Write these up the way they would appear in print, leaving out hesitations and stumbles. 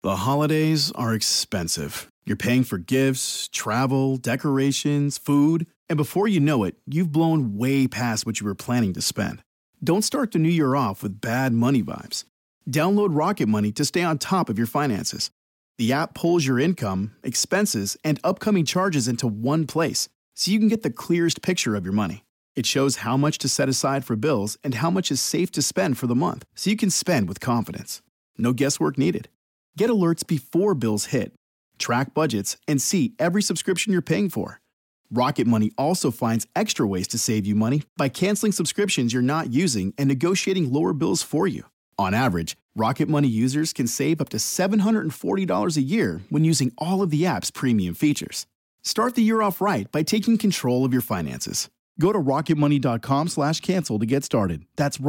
The holidays are expensive. You're paying for gifts, travel, decorations, food, and before you know it, you've blown way past what you were planning to spend. Don't start the new year off with bad money vibes. Download Rocket Money to stay on top of your finances. The app pulls your income, expenses, and upcoming charges into one place, so you can get the clearest picture of your money. It shows how much to set aside for bills and how much is safe to spend for the month, so you can spend with confidence. No guesswork needed. Get alerts before bills hit, track budgets, and see every subscription you're paying for. Rocket Money also finds extra ways to save you money by canceling subscriptions you're not using and negotiating lower bills for you. On average, Rocket Money users can save up to $740 a year when using all of the app's premium features. Start the year off right by taking control of your finances. Go to rocketmoney.com/cancel to get started. That's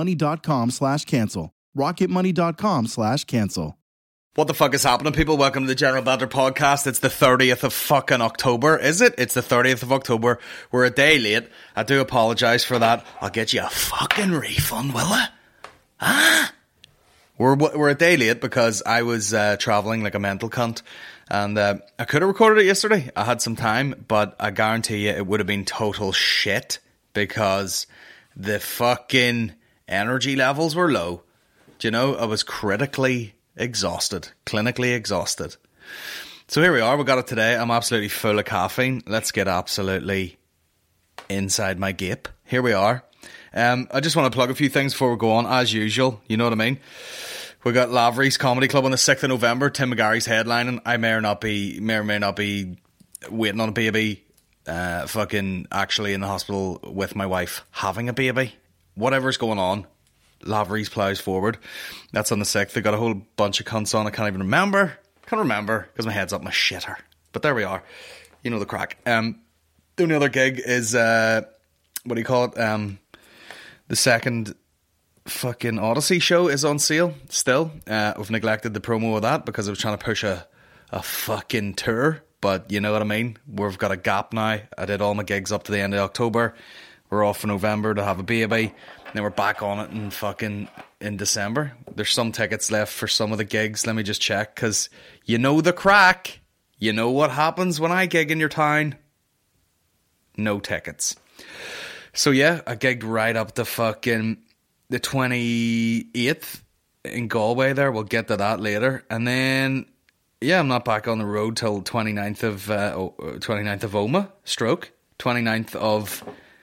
rocketmoney.com/cancel. rocketmoney.com/cancel. What the fuck is happening, people? Welcome to the General Banter Podcast. It's the 30th of fucking October, is it? It's the 30th of October. We're a day late. I do apologise for that. I'll get you a fucking refund, will I? Huh? We're a day late because I was travelling like a mental cunt. And I could have recorded it yesterday. I had some time, but I guarantee you it would have been total shit because the fucking energy levels were low. Do you know, I was critically exhausted, clinically exhausted. So here we are, we got it today. I'm absolutely full of caffeine. Let's get absolutely inside my gape. Here we are. I just want to plug a few things before we go on, as usual. You know what I mean? We got Lavery's Comedy Club on the 6th of November. Tim McGarry's headlining. I may or may not be waiting on a baby, fucking actually in the hospital with my wife having a baby. Whatever's going on, Lavery's plows forward. That's on the 6th. They got a whole bunch of cunts on. I can't even remember. Can't remember because my head's up my shitter. But there we are. You know the crack. The only other gig is, what do you call it? The second fucking Odyssey show is on sale still. We've neglected the promo of that because I was trying to push a fucking tour. But you know what I mean? We've got a gap now. I did all my gigs up to the end of October. We're off for November to have a baby. And then we're back on it in December. There's some tickets left for some of the gigs. Let me just check, because you know the crack. You know what happens when I gig in your town. No tickets. So yeah, I gigged right up to fucking the 28th in Galway there. We'll get to that later. And then, yeah, I'm not back on the road till 29th of Oma, stroke. 29th of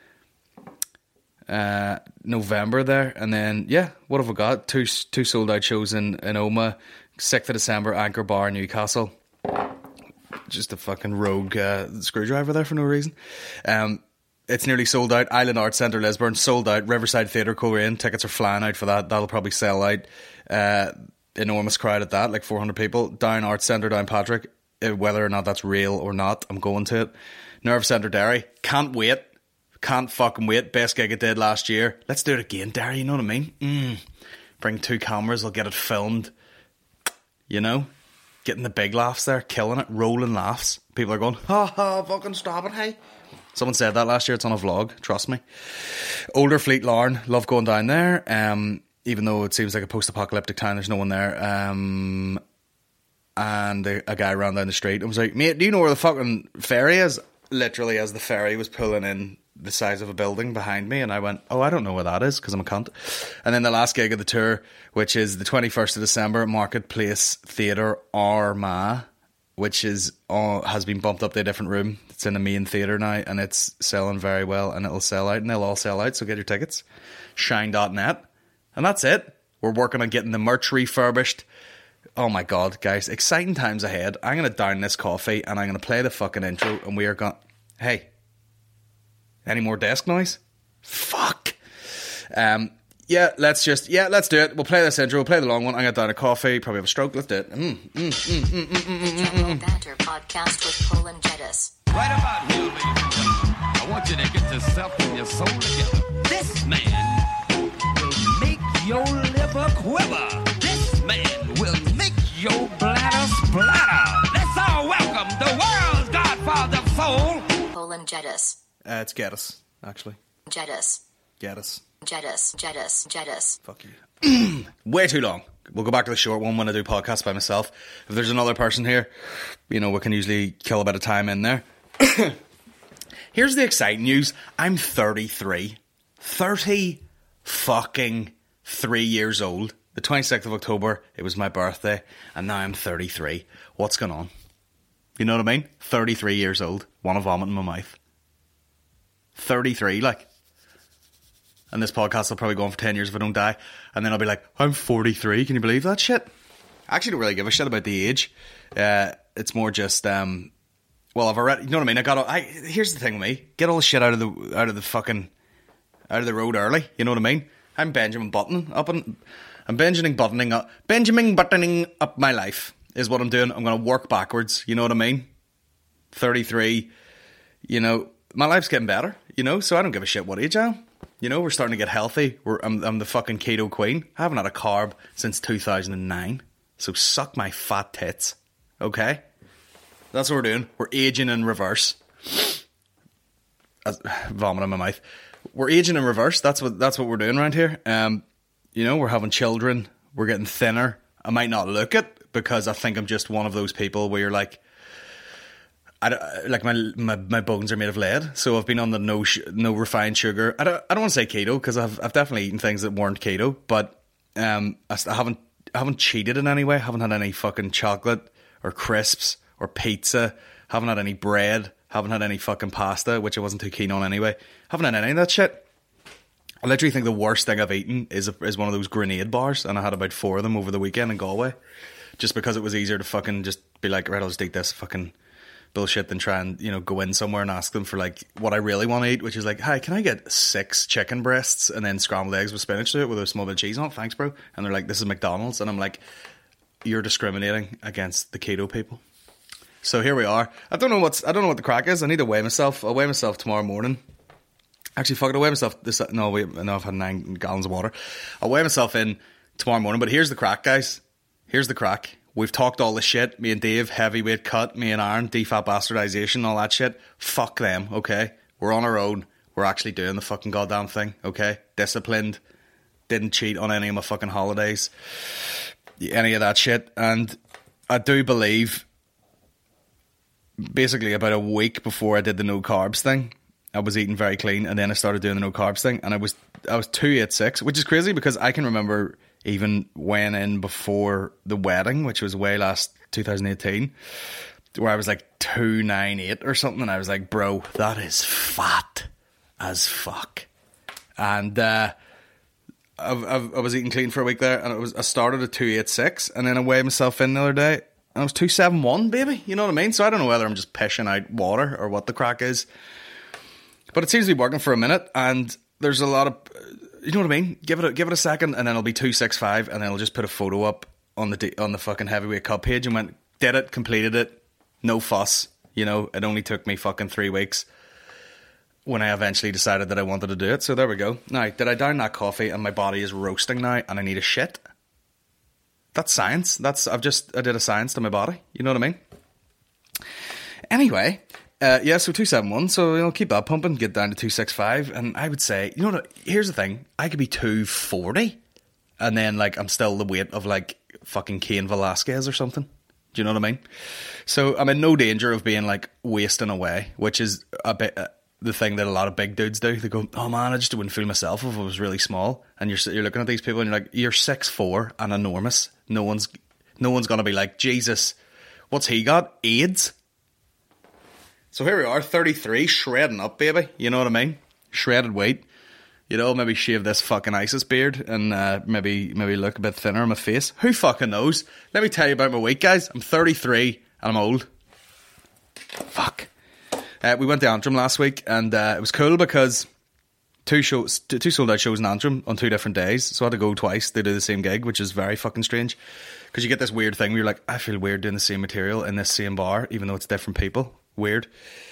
November there, and then yeah, what have we got? Two sold out shows in Oma. 6th of December, Anchor Bar, Newcastle. Just a fucking rogue screwdriver there for no reason. It's nearly sold out. Island Arts Centre, Lisburn, sold out. Riverside Theatre, Coleraine, tickets are flying out for that. That'll probably sell out. Enormous crowd at that, like 400 people. Down Arts Centre, Downpatrick, whether or not that's real or not, I'm going to it. Nerve Centre, Derry, can't wait. Can't fucking wait. Best gig I did last year. Let's do it again, Derry. You know what I mean? Bring 2 cameras. I'll get it filmed. You know? Getting the big laughs there. Killing it. Rolling laughs. People are going, ha ha, fucking stop it, hey. Someone said that last year. It's on a vlog. Trust me. Older Fleet Larne. Love going down there. Even though it seems like a post-apocalyptic town, there's no one there. And a guy ran down the street and was like, mate, do you know where the fucking ferry is? Literally, as the ferry was pulling in the size of a building behind me, and I went, oh, I don't know where that is because I'm a cunt. And then the last gig of the tour, which is the 21st of December, Marketplace Theatre Armagh, which is has been bumped up to a different room. It's in the main theatre now, and it's selling very well, and it'll sell out, and they'll all sell out, so get your tickets. Shine.net. And that's it. We're working on getting the merch refurbished. Oh my god, guys, exciting times ahead. I'm going to down this coffee, and I'm going to play the fucking intro, and we are going... Hey... Any more desk noise? Fuck. Yeah, let's do it. We'll play this intro. We'll play the long one. I'm going to down a coffee. Probably have a stroke. Let's do it. General Banter Podcast with Paul and Jettis. Right about here, ladies and gentlemen, I want you to get yourself and your soul together. This man will make your liver quiver. This man will make your bladder splatter. Let's all welcome the world's godfather soul, Paul and Jettis. It's Geddes, actually. Jettis. Geddes. Jettis. Fuck you. Way too long. We'll go back to the short one when I do podcasts by myself. If there's another person here, we can usually kill a bit of time in there. Here's the exciting news. I'm 33. 30 fucking 3 years old. The 26th of October, it was my birthday, and now I'm 33. What's going on? You know what I mean? 33 years old. Want to vomit in my mouth. 33, like. And this podcast will probably go on for 10 years if I don't die. And then I'll be like, I'm 43. Can you believe that shit? I actually don't really give a shit about the age. It's more just, well, I've already, you know what I mean? Here's the thing with me. Get all the shit out of the road early. You know what I mean? I'm Benjamin buttoning up my life is what I'm doing. I'm going to work backwards. You know what I mean? 33, my life's getting better, so I don't give a shit what age I am. We're starting to get healthy. I'm the fucking keto queen. I haven't had a carb since 2009. So suck my fat tits. Okay? That's what we're doing. We're aging in reverse. Vomit in my mouth. We're aging in reverse. That's what we're doing around here. We're having children. We're getting thinner. I might not look it because I think I'm just one of those people where you're like, my bones are made of lead. So I've been on the no refined sugar. I don't want to say keto because I've definitely eaten things that weren't keto, but I haven't cheated in any way. I haven't had any fucking chocolate or crisps or pizza. Haven't had any bread. Haven't had any fucking pasta, which I wasn't too keen on anyway. Haven't had any of that shit. I literally think the worst thing I've eaten is one of those grenade bars, and I had about 4 of them over the weekend in Galway, just because it was easier to fucking just be like, right, I'll just eat this fucking bullshit than try and go in somewhere and ask them for like what I really want to eat, which is like, hi, can I get 6 chicken breasts and then scrambled eggs with spinach to it with a small bit of cheese on it? Thanks, bro. And they're like, this is McDonald's, and I'm like, you're discriminating against the keto people. So here we are. I don't know what the crack is. I need to weigh myself. I'll weigh myself tomorrow morning. Actually, fuck it, I'll weigh myself I've had 9 gallons of water. I'll weigh myself in tomorrow morning, but here's the crack, guys. Here's the crack. We've talked all the shit. Me and Dave, heavyweight cut. Me and Aaron, defat bastardization, all that shit. Fuck them, okay? We're on our own. We're actually doing the fucking goddamn thing, okay? Disciplined. Didn't cheat on any of my fucking holidays. Any of that shit. And I do believe, basically about a week before I did the no carbs thing, I was eating very clean, and then I started doing the no carbs thing, and I was 286, which is crazy because I can remember even weighing in before the wedding, which was way last 2018, where I was like 298 or something, and I was like, bro, that is fat as fuck. And I was eating clean for a week there, and I started at 286, and then I weighed myself in the other day, and I was 271, baby. You know what I mean? So I don't know whether I'm just pissing out water or what the crack is, but it seems to be working for a minute, and there's a lot of, you know what I mean? Give it a second, and then it'll be 265, and then I'll just put a photo up on the fucking heavyweight cup page and went, did it, completed it, no fuss. It only took me fucking 3 weeks when I eventually decided that I wanted to do it. So there we go. Now, did I down that coffee and my body is roasting now and I need a shit? That's science. I did a science to my body. You know what I mean? Anyway, so 271. So keep that pumping, get down to 265, and I would say, here's the thing: I could be 240, and then like I'm still the weight of like fucking Cain Velasquez or something. Do you know what I mean? So I'm in no danger of being like wasting away, which is a bit the thing that a lot of big dudes do. They go, oh man, I just wouldn't feel myself if I was really small. And you're looking at these people and you're like, you're 6'4" and enormous. No one's gonna be like, Jesus, what's he got? AIDS? So here we are, 33, shredding up, baby. You know what I mean? Shredded weight. Maybe shave this fucking ISIS beard and maybe look a bit thinner on my face. Who fucking knows? Let me tell you about my weight, guys. I'm 33 and I'm old. Fuck. We went to Antrim last week, and it was cool because two sold out shows in Antrim on 2 different days. So I had to go twice. They do the same gig, which is very fucking strange. Because you get this weird thing where you're like, I feel weird doing the same material in this same bar, even though it's different people. Weird.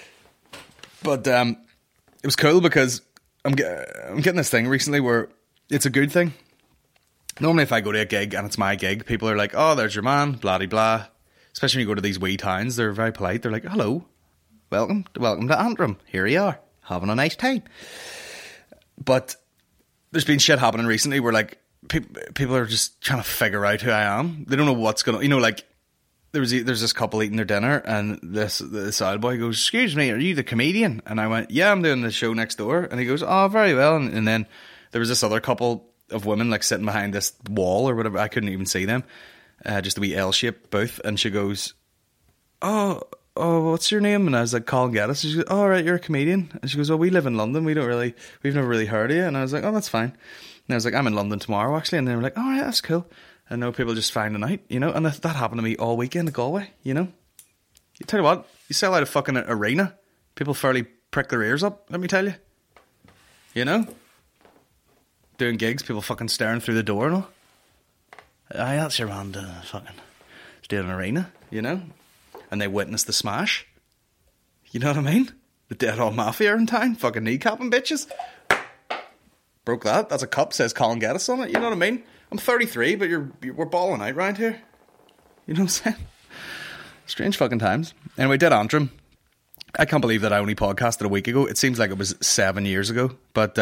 But it was cool because I'm getting this thing recently where it's a good thing. Normally if I go to a gig and it's my gig, people are like, oh, there's your man, blah de blah. Especially when you go to these wee towns, they're very polite. They're like, hello, welcome to Antrim. Here you are, having a nice time. But there's been shit happening recently where like people are just trying to figure out who I am. They don't know what's going on. You know, like, there's this couple eating their dinner, and this old boy goes, "Excuse me, are you the comedian?" And I went, "Yeah, I'm doing the show next door." And he goes, "Oh, very well." And then there was this other couple of women, like, sitting behind this wall or whatever. I couldn't even see them. Just a wee L-shaped booth. And she goes, oh, what's your name? And I was like, Colin Geddes. And she goes, "Oh, right, you're a comedian." And she goes, "Well, we live in London. We've never really heard of you." And I was like, "Oh, that's fine." And I was like, "I'm in London tomorrow, actually." And they were like, "Oh, right, that's cool." I know people just finding out, you know, and that happened to me all weekend at Galway, you know. You tell you what, you sell out a fucking arena, people fairly prick their ears up, let me tell you. You know? Doing gigs, people fucking staring through the door and all. Aye, that's your man fucking doing an arena, you know? And they witnessed the smash. You know what I mean? The Dead On Mafia in town, fucking kneecapping bitches. Broke that. That's a cup, says Colin Geddes on it, you know what I mean? I'm 33, but we're balling out round here. You know what I'm saying? Strange fucking times. Anyway, Dead Antrim. I can't believe that I only podcasted a week ago. It seems like it was 7 years ago. But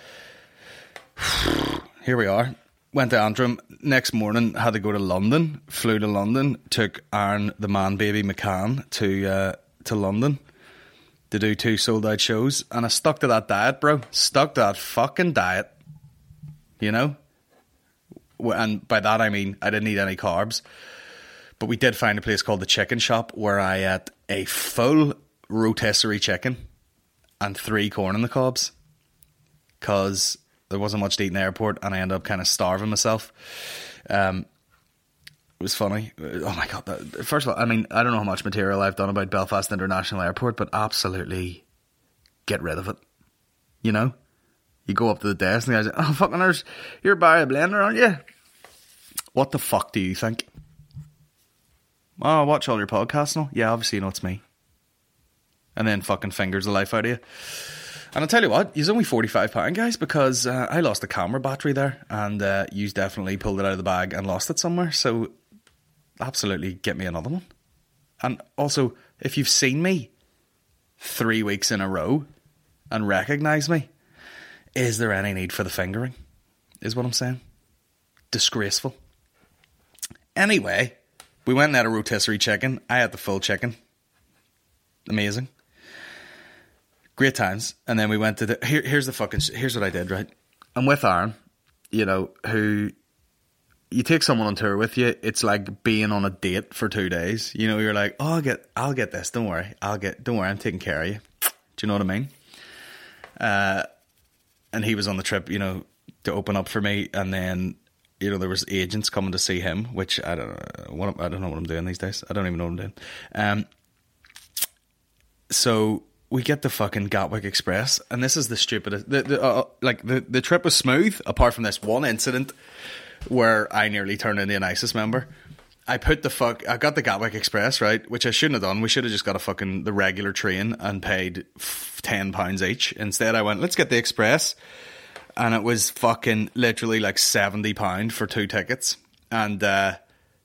here we are. Went to Antrim. Next morning, had to go to London. Flew to London. Took Aaron, the man baby McCann, to London to do 2 sold out shows. And I stuck to that diet, bro. Stuck to that fucking diet. You know? And by that I mean I didn't eat any carbs. But we did find a place called the Chicken Shop where I ate a full rotisserie chicken and 3 corn on the cobs. Because there wasn't much to eat in the airport and I ended up kind of starving myself. It was funny. Oh my God. First of all, I mean, I don't know how much material I've done about Belfast International Airport, but absolutely get rid of it. You know? You go up to the desk and the guy's like, "Oh, fucking nurse, you're Barry Blender, aren't you?" What the fuck do you think? "Oh, I watch all your podcasts now." "Yeah, obviously you know it's me." And then fucking fingers the life out of you. And I'll tell you what, you's only £45, guys, because I lost a camera battery there, and you's definitely pulled it out of the bag and lost it somewhere, so absolutely get me another one. And also, if you've seen me 3 weeks in a row and recognise me, is there any need for the fingering? Is what I'm saying. Disgraceful. Anyway, we went and had a rotisserie chicken. I had the full chicken. Amazing. Great times. And then we went to here's what I did, right? I'm with Aaron, you know, who, you take someone on tour with you, it's like being on a date for 2 days. You know, you're like, "Oh, I'll get this, don't worry, I'm taking care of you." Do you know what I mean? And he was on the trip, you know, to open up for me, and then, you know, there was agents coming to see him, which I don't know what I'm doing these days. I don't even know what I'm doing. So we get the fucking Gatwick Express, and this is the stupidest. The trip was smooth, apart from this one incident where I nearly turned into an ISIS member. I got the Gatwick Express, right, which I shouldn't have done. We should have just got the regular train and paid £10 each. Instead, I went, let's get the Express. And it was fucking literally like £70 for 2 tickets. And I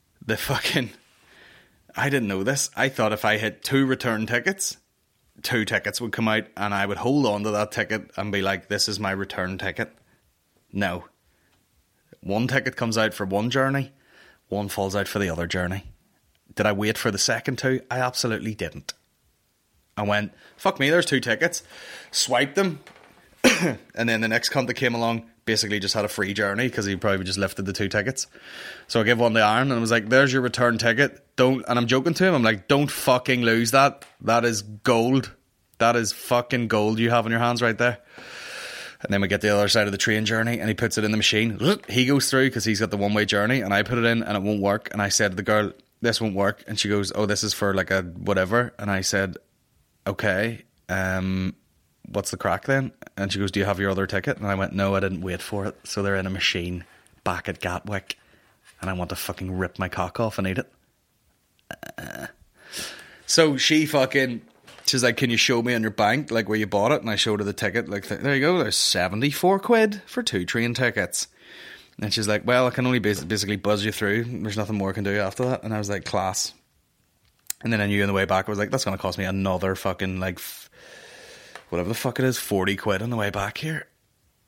didn't know this. I thought if I had 2 return tickets, 2 tickets would come out and I would hold on to that ticket and be like, this is my return ticket. No. 1 ticket comes out for 1 journey. 1 falls out for the other journey. Did I wait for the second 2? I absolutely didn't. I went, fuck me, there's 2 tickets. Swiped them. And then the next cunt that came along basically just had a free journey because he probably just lifted the 2 tickets. So I gave 1 to Aaron and I was like, there's your return ticket. And I'm joking to him. I'm like, don't fucking lose that. That is gold. That is fucking gold you have in your hands right there. And then we get the other side of the train journey and he puts it in the machine. He goes through because he's got the one-way journey and I put it in and it won't work. And I said to the girl, this won't work. And she goes, oh, this is for like a whatever. And I said, okay, what's the crack then? And she goes, do you have your other ticket? And I went, no, I didn't wait for it. So they're in a machine back at Gatwick and I want to fucking rip my cock off and eat it. So she's like, can you show me on your bank, like where you bought it? And I showed her the ticket, like, there you go, there's 74 quid for 2 train tickets. And she's like, well, I can only basically buzz you through. There's nothing more I can do after that. And I was like, class. And then I knew on the way back, I was like, that's going to cost me another fucking, like, whatever the fuck it is, 40 quid on the way back here.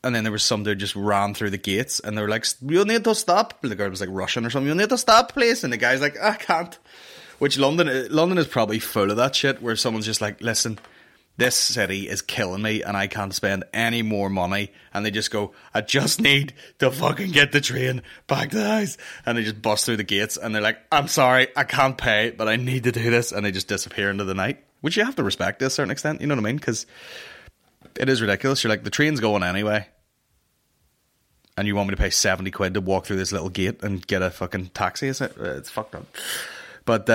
and then there was some dude just ran through the gates, and they were like, "You need to stop." The girl was like Russian or something. "You need to stop, please." And the guy's like, "I can't." Which London is probably full of that shit, where someone's just like, "Listen, this city is killing me and I can't spend any more money." And they just go, "I just need to fucking get the train back to the house." And they just bust through the gates and they're like, "I'm sorry, I can't pay, but I need to do this." And they just disappear into the night, which you have to respect to a certain extent, you know what I mean? Because it is ridiculous. You're like, the train's going anyway, and you want me to pay 70 quid to walk through this little gate and get a fucking taxi? It's fucked up. But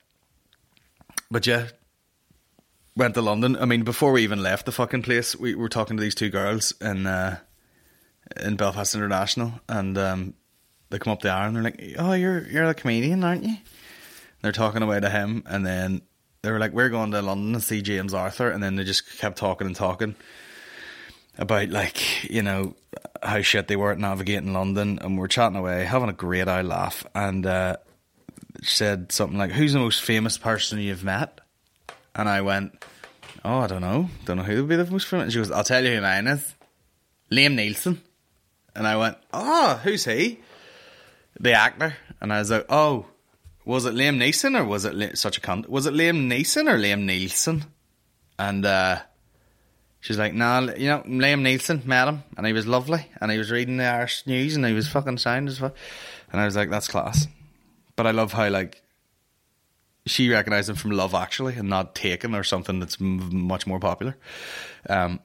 yeah, went to London. I mean, before we even left the fucking place, we were talking to these two girls in Belfast International, and they come up the hour and they're like, "Oh, you're a comedian, aren't you?" They're talking away to him, and then they were like, "We're going to London to see James Arthur," and then they just kept talking and talking about, like, you know, how shit they were at navigating London, and we're chatting away, having a great old laugh, and said something like, "Who's the most famous person you've met?" And I went, "Oh, I don't know who would be the most famous." And she goes, "I'll tell you who mine is. Liam Neeson." And I went, "Oh, who's he?" "The actor." And I was like, "Oh, was it Liam Neeson or was it such a cunt? Was it Liam Neeson or Liam Nielsen?" And she's like, "No, you know, Liam Neeson, met him, and he was lovely, and he was reading the Irish news, and he was fucking sound as fuck." And I was like, "That's class." But I love how, like, she recognised him from Love Actually and not Taken or something that's much more popular. But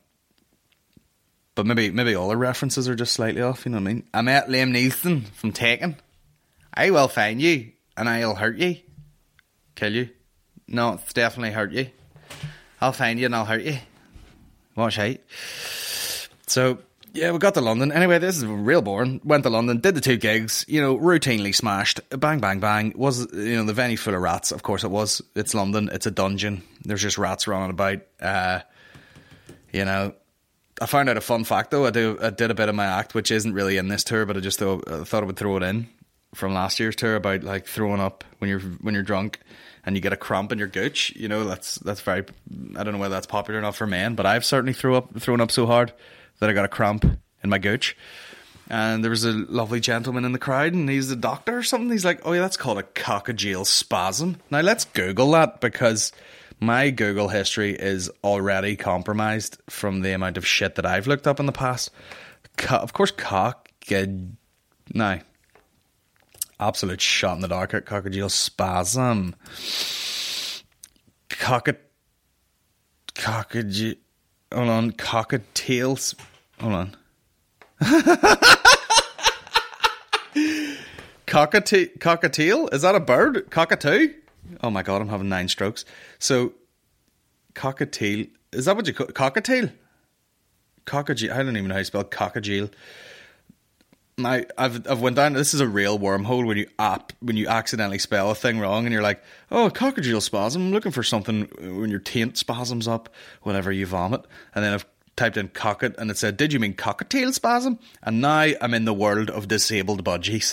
maybe all the references are just slightly off, you know what I mean? "I met Liam Neeson from Taken. I will find you and I'll hurt you." "Kill you?" "No, it's definitely hurt you. I'll find you and I'll hurt you." What shite. So, yeah, we got to London. Anyway, this is real boring. Went to London, did the 2 gigs, you know, routinely smashed. Bang, bang, bang. Was, you know, the venue full of rats? Of course it was. It's London. It's a dungeon. There's just rats running about. You know, I found out a fun fact, though. I did a bit of my act, which isn't really in this tour, but I thought I would throw it in from last year's tour about, like, throwing up when you're drunk and you get a cramp in your gooch. You know, that's very, I don't know whether that's popular enough for men, but I've certainly thrown up so hard that I got a cramp in my gooch. And there was a lovely gentleman in the crowd, and he's a doctor or something. He's like, "Oh yeah, that's called a coccygeal spasm." Now let's Google that, because my Google history is already compromised from the amount of shit that I've looked up in the past. Of course, no. Absolute shot in the dark at coccygeal spasm. Hold on, cockatiels. Hold on. Cockatiel? Is that a bird? Cockatoo? Oh my god, I'm having 9 strokes. So, cockatiel. Is that what you call cockatiel? Cockatiel. I don't even know how you spell cockatiel. I've went down. This is a real wormhole when you accidentally spell a thing wrong, and you're like, "Oh, coccygeal spasm. I'm looking for something when your taint spasms up whenever you vomit." And then I've typed in cocket, and it said, "Did you mean cockatiel spasm?" And now I'm in the world of disabled budgies.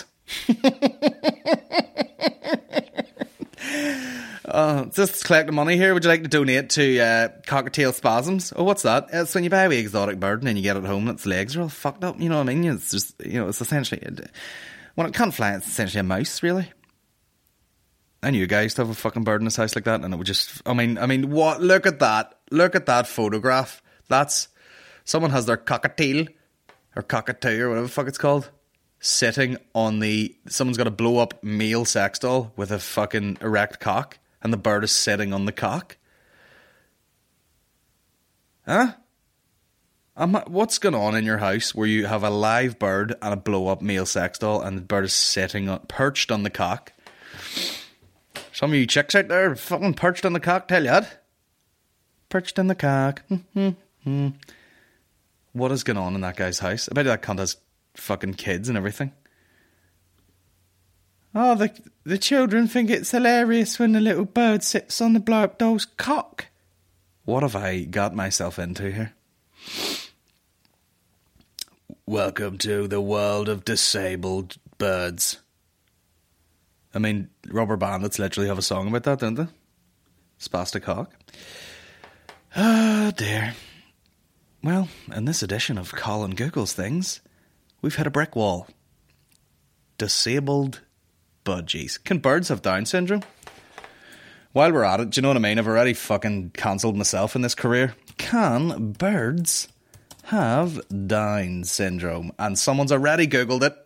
Just collecting money here. Would you like to donate to cockatiel spasms? Oh, what's that? It's when you buy a wee exotic bird and then you get it home and its legs are all fucked up. You know what I mean? It's just, you know, it's essentially, when it can't fly, it's essentially a mouse, really. I knew a guy used to have a fucking bird in his house like that, and it would just, I mean, what? Look at that photograph. That's, someone has their cockatiel, or cockatoo, or whatever the fuck it's called, sitting on someone's got a blow up male sex doll with a fucking erect cock, and the bird is sitting on the cock. Huh? What's going on in your house where you have a live bird and a blow up male sex doll, and the bird is perched on the cock? Some of you chicks out there fucking perched on the cock, tell you that. Perched on the cock. What is going on in that guy's house? I bet that cunt has fucking kids and everything. Oh, the children think it's hilarious when the little bird sits on the blow-up doll's cock. What have I got myself into here? Welcome to the world of disabled birds. I mean, Rubber Bandits literally have a song about that, don't they? Spastic cock. Oh, dear. Well, in this edition of Colin Googles Things, we've hit a brick wall. Disabled budgies. Can birds have Down syndrome? While we're at it, do you know what I mean? I've already fucking cancelled myself in this career. Can birds have Down syndrome? And someone's already Googled it.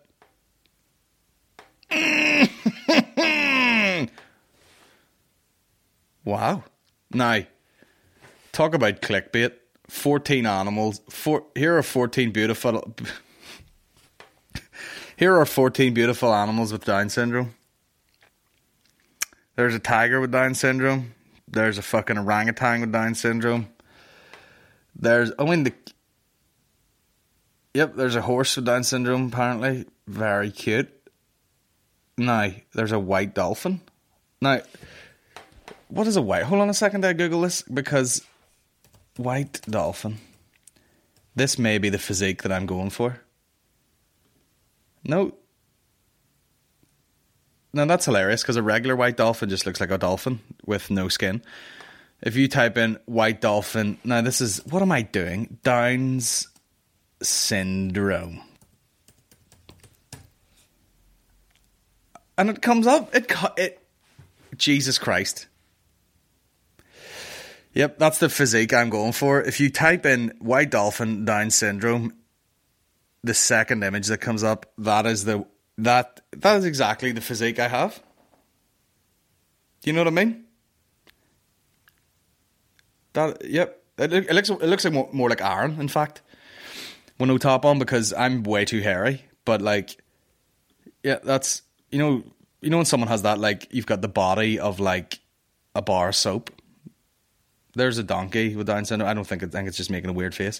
Wow. Now, talk about clickbait. 14 animals. Here are 14 beautiful... Here are 14 beautiful animals with Down syndrome. There's a tiger with Down syndrome. There's a fucking orangutan with Down syndrome. There's a horse with Down syndrome, apparently. Very cute. Now, there's a white dolphin. Now, what is a white... Hold on a second, I Google this, because white dolphin. This may be the physique that I'm going for. No. Now, that's hilarious, because a regular white dolphin just looks like a dolphin with no skin. If you type in white dolphin... Now, this is... What am I doing? Down's syndrome. And it comes up. Jesus Christ. Yep, that's the physique I'm going for. If you type in white dolphin Down syndrome, the second image that comes up, that is exactly the physique I have. Do you know what I mean? Yep. It looks like more like Aaron, in fact, with no top on, because I'm way too hairy. But like, yeah, that's you know when someone has that, like, you've got the body of like a bar of soap. There's a donkey with Down syndrome. I think it's just making a weird face.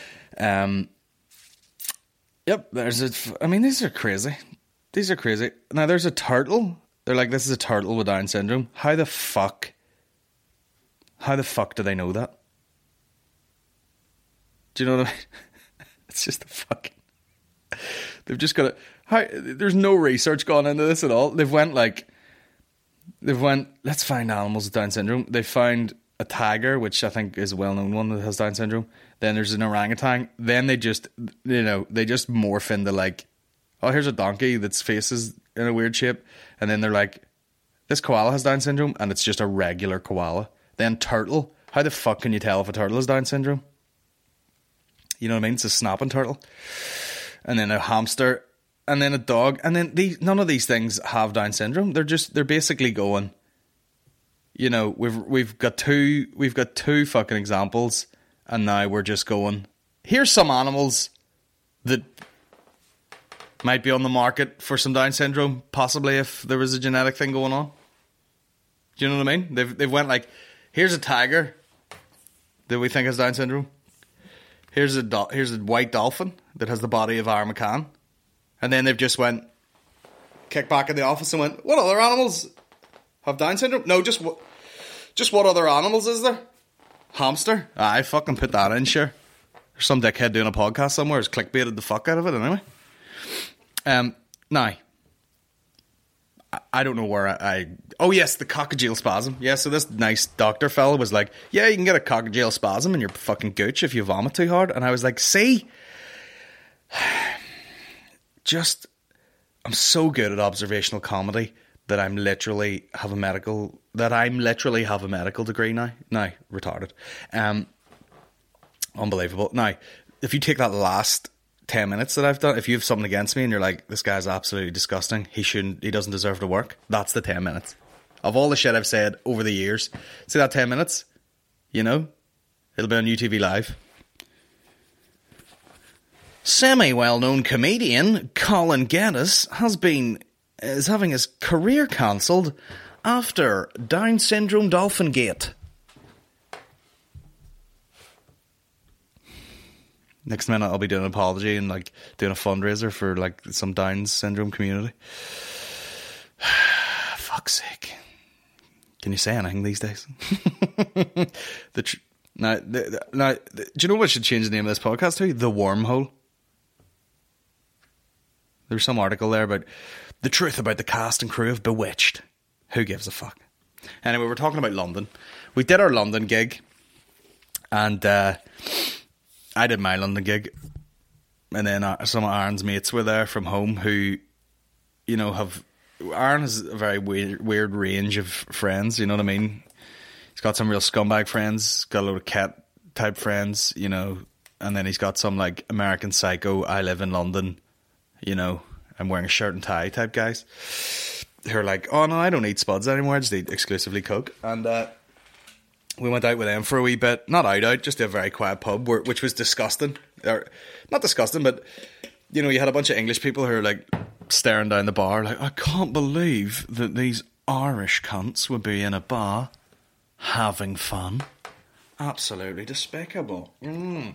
Yep, these are crazy. These are crazy. Now, there's a turtle. They're like, this is a turtle with Down syndrome. How the fuck do they know that? Do you know what I mean? It's just a fucking... They've just got there's no research gone into this at all. They've went, let's find animals with Down syndrome. They found a tiger, which I think is a well-known one that has Down syndrome. Then there's an orangutan. Then they just morph into like, oh, here's a donkey that's faces in a weird shape. And then they're like, this koala has Down syndrome, and it's just a regular koala. Then turtle. How the fuck can you tell if a turtle has Down syndrome? You know what I mean? It's a snapping turtle. And then a hamster. And then a dog. And then none of these things have Down syndrome. They're basically going... You know, we've got two fucking examples, and now we're just going, here's some animals that might be on the market for some Down syndrome, possibly if there was a genetic thing going on. Do you know what I mean? They've went like, here's a tiger that we think has Down syndrome. Here's a white dolphin that has the body of Aaron McCann. And then they've just went, kicked back in the office and went, what other animals have Down syndrome? No, just what other animals is there? Hamster? I fucking put that in, sure. There's some dickhead doing a podcast somewhere has clickbaited the fuck out of it anyway. Now, I don't know where oh yes, the coccygeal spasm. Yeah, so this nice doctor fella was like, yeah, you can get a coccygeal spasm in your fucking gooch if you vomit too hard. And I was like, see? I'm so good at observational comedy that I literally have a medical degree now. Now, retarded. Unbelievable. Now, if you take that last 10 minutes that I've done, if you have something against me and you're like, this guy's absolutely disgusting, he doesn't deserve to work, that's the 10 minutes. Of all the shit I've said over the years, see that 10 minutes? You know? It'll be on UTV Live. Semi-well-known comedian Colin Geddes is having his career cancelled after Down syndrome dolphin gate. Next minute I'll be doing an apology and like doing a fundraiser for like some Down syndrome community. Fuck's sake. Can you say anything these days? Do you know what should change the name of this podcast to? The Wormhole. There's some article there about the truth about the cast and crew of Bewitched. Who gives a fuck? Anyway, we're talking about London. We did our London gig, and I did my London gig, and then some of Aaron's mates were there from home who, you know, Aaron has a very weird range of friends, you know what I mean? He's got some real scumbag friends, got a load of cat type friends, you know, and then he's got some like American Psycho, I live in London, you know, I'm wearing a shirt and tie type guys who are like, oh no, I don't eat spuds anymore, I just eat exclusively Coke. And we went out with them for a wee bit, not out, just a very quiet pub, which was disgusting. Or, not disgusting, but, you know, you had a bunch of English people who are like staring down the bar like, I can't believe that these Irish cunts would be in a bar having fun. Absolutely despicable. You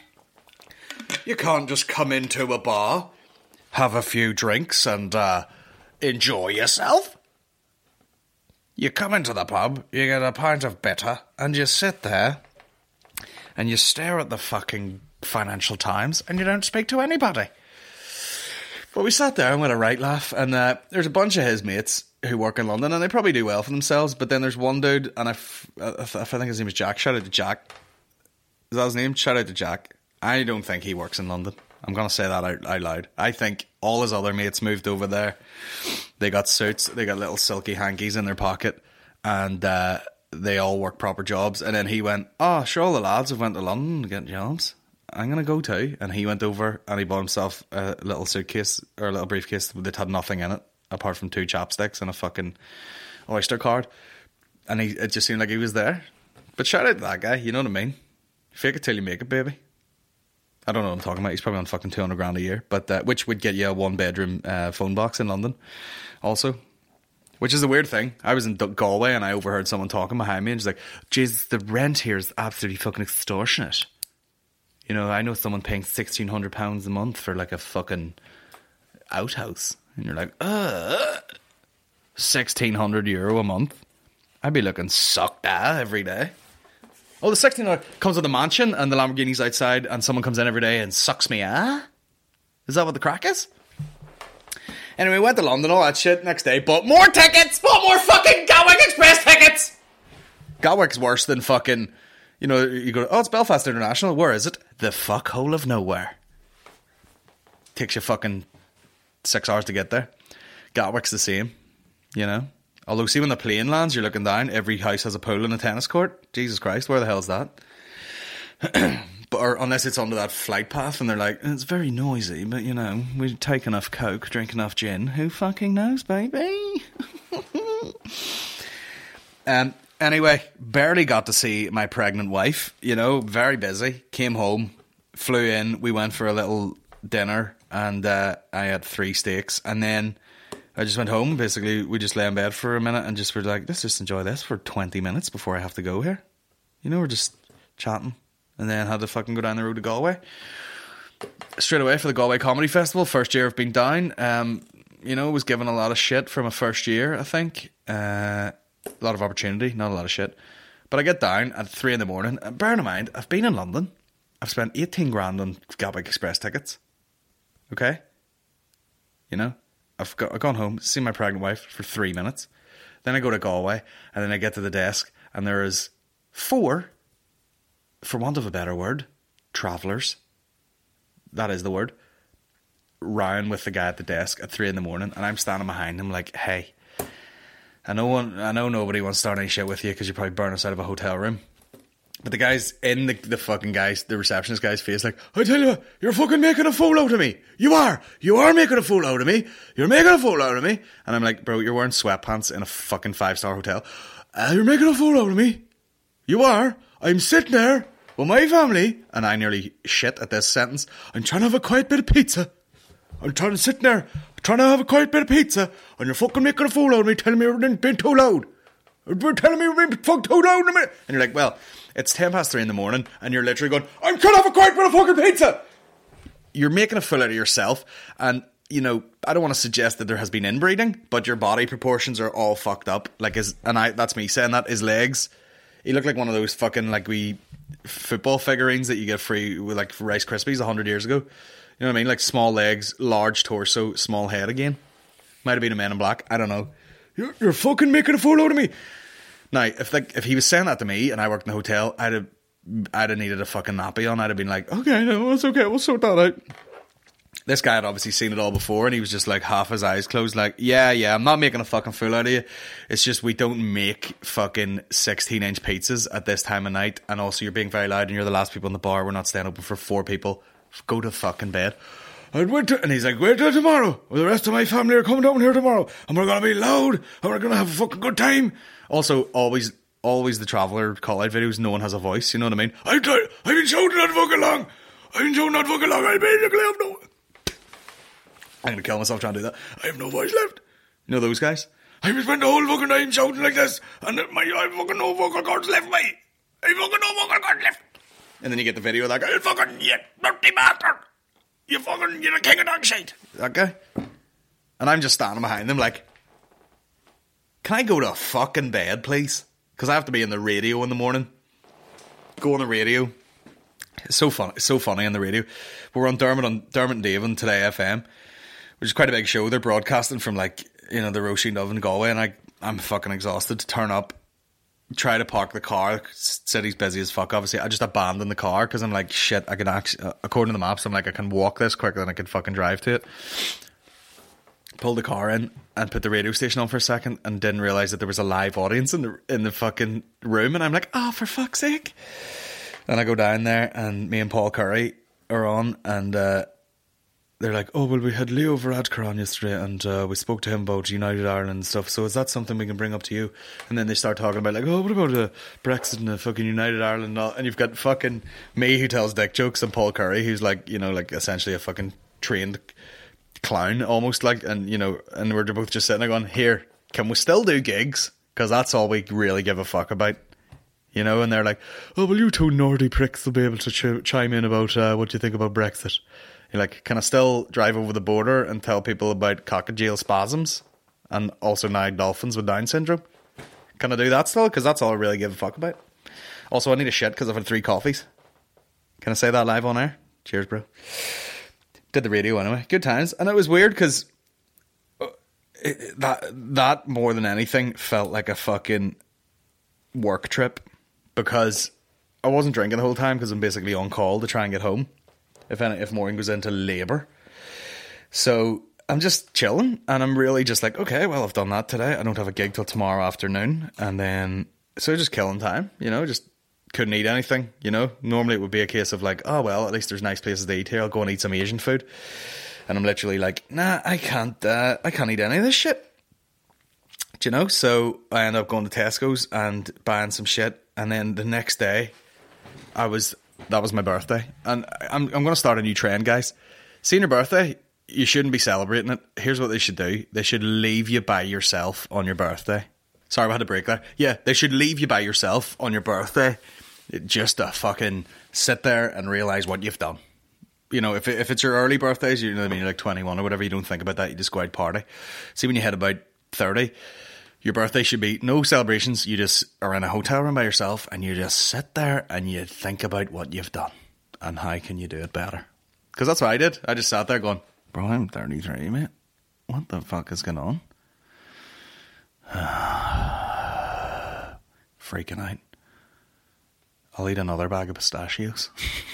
can't just come into a bar, have a few drinks and enjoy yourself. You come into the pub, you get a pint of bitter, and you sit there and you stare at the fucking Financial Times and you don't speak to anybody. But we sat there and we had a right laugh, and there's a bunch of his mates who work in London and they probably do well for themselves, but then there's one dude, and I think his name is Jack. Shout out to Jack. Is that his name? Shout out to Jack. I don't think he works in London. I'm going to say that out loud. I think all his other mates moved over there. They got suits, they got little silky hankies in their pocket, and they all work proper jobs. And then he went, oh, sure, all the lads have went to London to get jobs. I'm going to go too. And he went over and he bought himself a little suitcase, or a little briefcase that had nothing in it, apart from 2 chapsticks and a fucking Oyster card. And it just seemed like he was there. But shout out to that guy, you know what I mean? Fake it till you make it, baby. I don't know what I'm talking about. He's probably on fucking 200 grand a year, but which would get you a 1-bedroom phone box in London also, which is a weird thing. I was in Galway and I overheard someone talking behind me and she's like, Jesus, the rent here is absolutely fucking extortionate. You know, I know someone paying £1,600 a month for like a fucking outhouse, and you're like, €1,600 a month. I'd be looking sucked at every day. Oh, the $1,600 comes with a mansion and the Lamborghini's outside and someone comes in every day and sucks me, Is that what the crack is? Anyway, went to London, all that shit. Next day, bought more tickets! Bought more fucking Gatwick Express tickets! Gatwick's worse than fucking, you know, you go, oh, it's Belfast International. Where is it? The fuckhole of nowhere. Takes you fucking 6 hours to get there. Gatwick's the same, you know. Although, see, when the plane lands, you're looking down, every house has a pool and a tennis court. Jesus Christ, where the hell is that? Or unless it's onto that flight path and they're like, it's very noisy, but, you know, we take enough Coke, drink enough gin. Who fucking knows, baby? Anyway, barely got to see my pregnant wife, you know, very busy. Came home, flew in, we went for a little dinner, and I had 3 steaks, and then I just went home. Basically, we just lay in bed for a minute and just were like, let's just enjoy this for 20 minutes before I have to go here. You know, we're just chatting. And then had to fucking go down the road to Galway. Straight away for the Galway Comedy Festival. First year of being down. You know, was given a lot of shit from a first year, I think. A lot of opportunity, not a lot of shit. But I get down at 3 a.m. And bearing in mind, I've been in London. I've spent 18 grand on Gatwick Express tickets. Okay? You know? I've gone home, seen my pregnant wife for 3 minutes. Then I go to Galway, and then I get to the desk, and there is 4, for want of a better word, travellers. That is the word. Round with the guy at the desk at 3 a.m, and I'm standing behind him like, hey, I know nobody wants to start any shit with you because you probably burn us out of a hotel room. But the guy's in the fucking guy's, the receptionist guy's face like, I tell you what, you're fucking making a fool out of me. You are making a fool out of me. You're making a fool out of me. And I'm like, bro, you're wearing sweatpants in a fucking 5-star hotel. You're making a fool out of me. You are. I'm sitting there with my family. And I nearly shit at this sentence. I'm trying to have a quiet bit of pizza. I'm trying to sit there, trying to have a quiet bit of pizza. And you're fucking making a fool out of me, telling me you're being too loud. You're telling me you're being fucking too loud in a minute. And you're like, well, it's 3:10 a.m, and you're literally going, I'm trying to have a quiet bit of fucking pizza. You're making a fool out of yourself. And, you know, I don't want to suggest that there has been inbreeding, but your body proportions are all fucked up. Like, that's me saying that. His legs, he looked like one of those fucking, like, wee football figurines that you get free with, like, Rice Krispies 100 years ago. You know what I mean? Like, small legs, large torso, small head again. Might have been a Man in Black. I don't know. You're fucking making a fool out of me. Now, if he was saying that to me and I worked in a hotel, I'd have I'd have needed a fucking nappy on. I'd have been like, okay, no, it's okay, we'll sort that out. This guy had obviously seen it all before, and he was just like half his eyes closed, like, yeah, I'm not making a fucking fool out of you. It's just we don't make fucking 16-inch pizzas at this time of night, and also you're being very loud and you're the last people in the bar. We're not staying open for 4 people. Go to fucking bed. And he's like, wait till tomorrow. The rest of my family are coming down here tomorrow, and we're going to be loud, and we're going to have a fucking good time. Also, always the Traveller call-out videos, no one has a voice, you know what I mean? I've been shouting that fucking long. I basically have no... I'm going to kill myself trying to do that. I have no voice left. You know those guys? I've spent the whole fucking time shouting like this, and I fucking no vocal cords left, mate. I fucking no vocal cords left. And then you get the video like, I fucking, you dirty bastard. You're the king of dog shit. That guy. And I'm just standing behind them like, can I go to fucking bed, please? Because I have to be in the radio in the morning. Go on the radio. It's so funny on the radio. We're on Dermot and Dave on Today FM, which is quite a big show. They're broadcasting from like, you know, the Roisin Dove in Galway, and I'm fucking exhausted to turn up, try to park the car. City's busy as fuck, obviously. I just abandoned the car because I'm like, shit, I can actually, according to the maps, I'm like, I can walk this quicker than I can fucking drive to it. Pulled the car in and put the radio station on for a second and didn't realise that there was a live audience in the fucking room, and I'm like, oh, for fuck's sake. And I go down there, and me and Paul Curry are on, and they're like, oh, well, we had Leo Varadkar on yesterday, and we spoke to him about United Ireland and stuff, so is that something we can bring up to you? And then they start talking about, like, oh, what about Brexit and fucking United Ireland and all? And you've got fucking me who tells dick jokes, and Paul Curry who's like, you know, like essentially a fucking trained clown almost, like, and you know, and we're both just sitting there going, here, can we still do gigs? Because that's all we really give a fuck about. You know, and they're like, oh, well, you two Nordy pricks will be able to chime in about what do you think about Brexit. You're like, can I still drive over the border and tell people about cockatiel spasms and also now dolphins with Down syndrome? Can I do that still? Because that's all I really give a fuck about. Also, I need a shit because I've had 3 coffees. Can I say that live on air? Cheers, bro. Did the radio anyway. Good times. And it was weird because that more than anything felt like a fucking work trip. Because I wasn't drinking the whole time because I'm basically on call to try and get home if Maureen goes into labour. So I'm just chilling, and I'm really just like, okay, well, I've done that today. I don't have a gig till tomorrow afternoon, and then so just killing time, you know, just couldn't eat anything, you know. Normally it would be a case of like, oh well, at least there's nice places to eat here. I'll go and eat some Asian food, and I'm literally like, nah, I can't eat any of this shit. Do you know? So I end up going to Tesco's and buying some shit. And then the next day, that was my birthday. And I'm going to start a new trend, guys. Seeing your birthday, you shouldn't be celebrating it. Here's what they should do. They should leave you by yourself on your birthday. Sorry, I had a break there. Yeah, they should leave you by yourself on your birthday. Just to fucking sit there and realise what you've done. You know, if it's your early birthdays, you know what I mean, you're like 21 or whatever, you don't think about that. You just go out party. See, when you hit about 30... your birthday should be no celebrations. You just are in a hotel room by yourself and you just sit there and you think about what you've done and how can you do it better. Because that's what I did. I just sat there going, bro, I'm 33, mate. What the fuck is going on? Freaking out. I'll eat another bag of pistachios.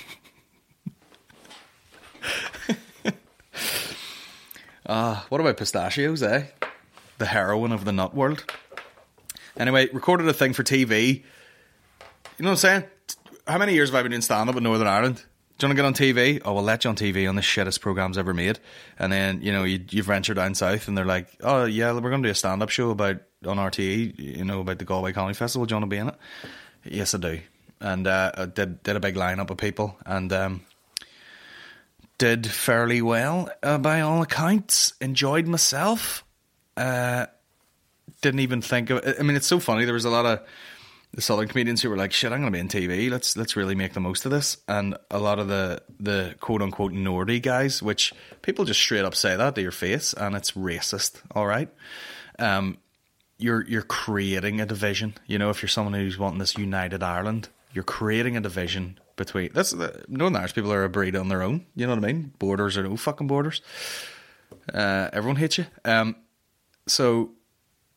What about pistachios, eh? The heroine of the nut world. Anyway, recorded a thing for TV. You know what I'm saying? How many years have I been doing stand-up in Northern Ireland? Do you want to get on TV? Oh, we'll let you on TV on the shittest programmes ever made. And then, you know, you've ventured down south and they're like, oh, yeah, we're going to do a stand-up show on RTE, you know, about the Galway Comedy Festival. Do you want to be in it? Yes, I do. And I did a big lineup of people and did fairly well by all accounts. Enjoyed myself. Didn't even think of it. I mean, it's so funny. There was a lot of the Southern comedians who were like, shit, I'm going to be in TV. Let's really make the most of this. And a lot of the quote unquote Nordy guys, which people just straight up say that to your face, and it's racist. All right. You're creating a division. You know, if you're someone who's wanting this United Ireland, you're creating a division between Northern Irish people are a breed on their own. You know what I mean? Borders are no fucking borders. Everyone hates you. So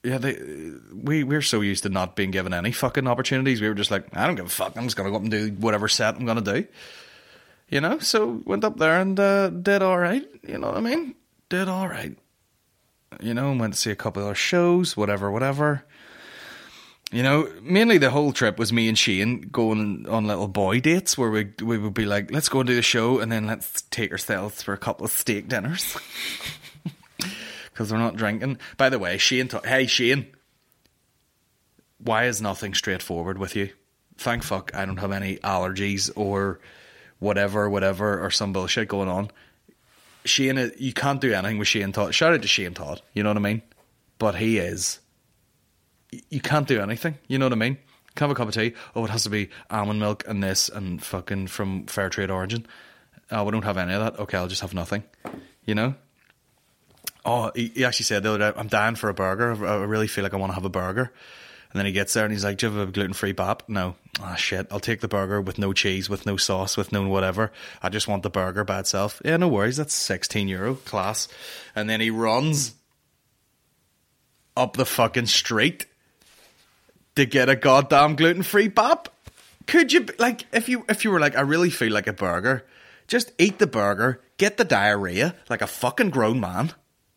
Yeah, we're so used to not being given any fucking opportunities. We were just like, I don't give a fuck. I'm just going to go up and do whatever set I'm going to do. You know? So went up there and did all right. You know what I mean? Did all right. You know, went to see a couple of other shows, whatever. You know, mainly the whole trip was me and Shane going on little boy dates where we would be like, let's go and do the show and then let's take ourselves for a couple of steak dinners. Because we're not drinking. By the way, hey Shane, why is nothing straightforward with you? Thank fuck I don't have any allergies or whatever, or some bullshit going on. Shane, you can't do anything with Shane Todd. Shout out to Shane Todd, you know what I mean? But he is. You can't do anything, you know what I mean? Can't have a cup of tea. Oh, it has to be almond milk and this and fucking from fair trade origin. Oh, we don't have any of that. Okay, I'll just have nothing. You know? Oh, he actually said the other day, I'm dying for a burger. I really feel like I want to have a burger. And then he gets there and he's like, do you have a gluten-free bap? No. Ah, shit. I'll take the burger with no cheese, with no sauce, with no whatever. I just want the burger by itself. Yeah, no worries. That's €16. Class. And then he runs up the fucking street to get a goddamn gluten-free bap. Could you, like, if you were like, I really feel like a burger, just eat the burger, get the diarrhea like a fucking grown man.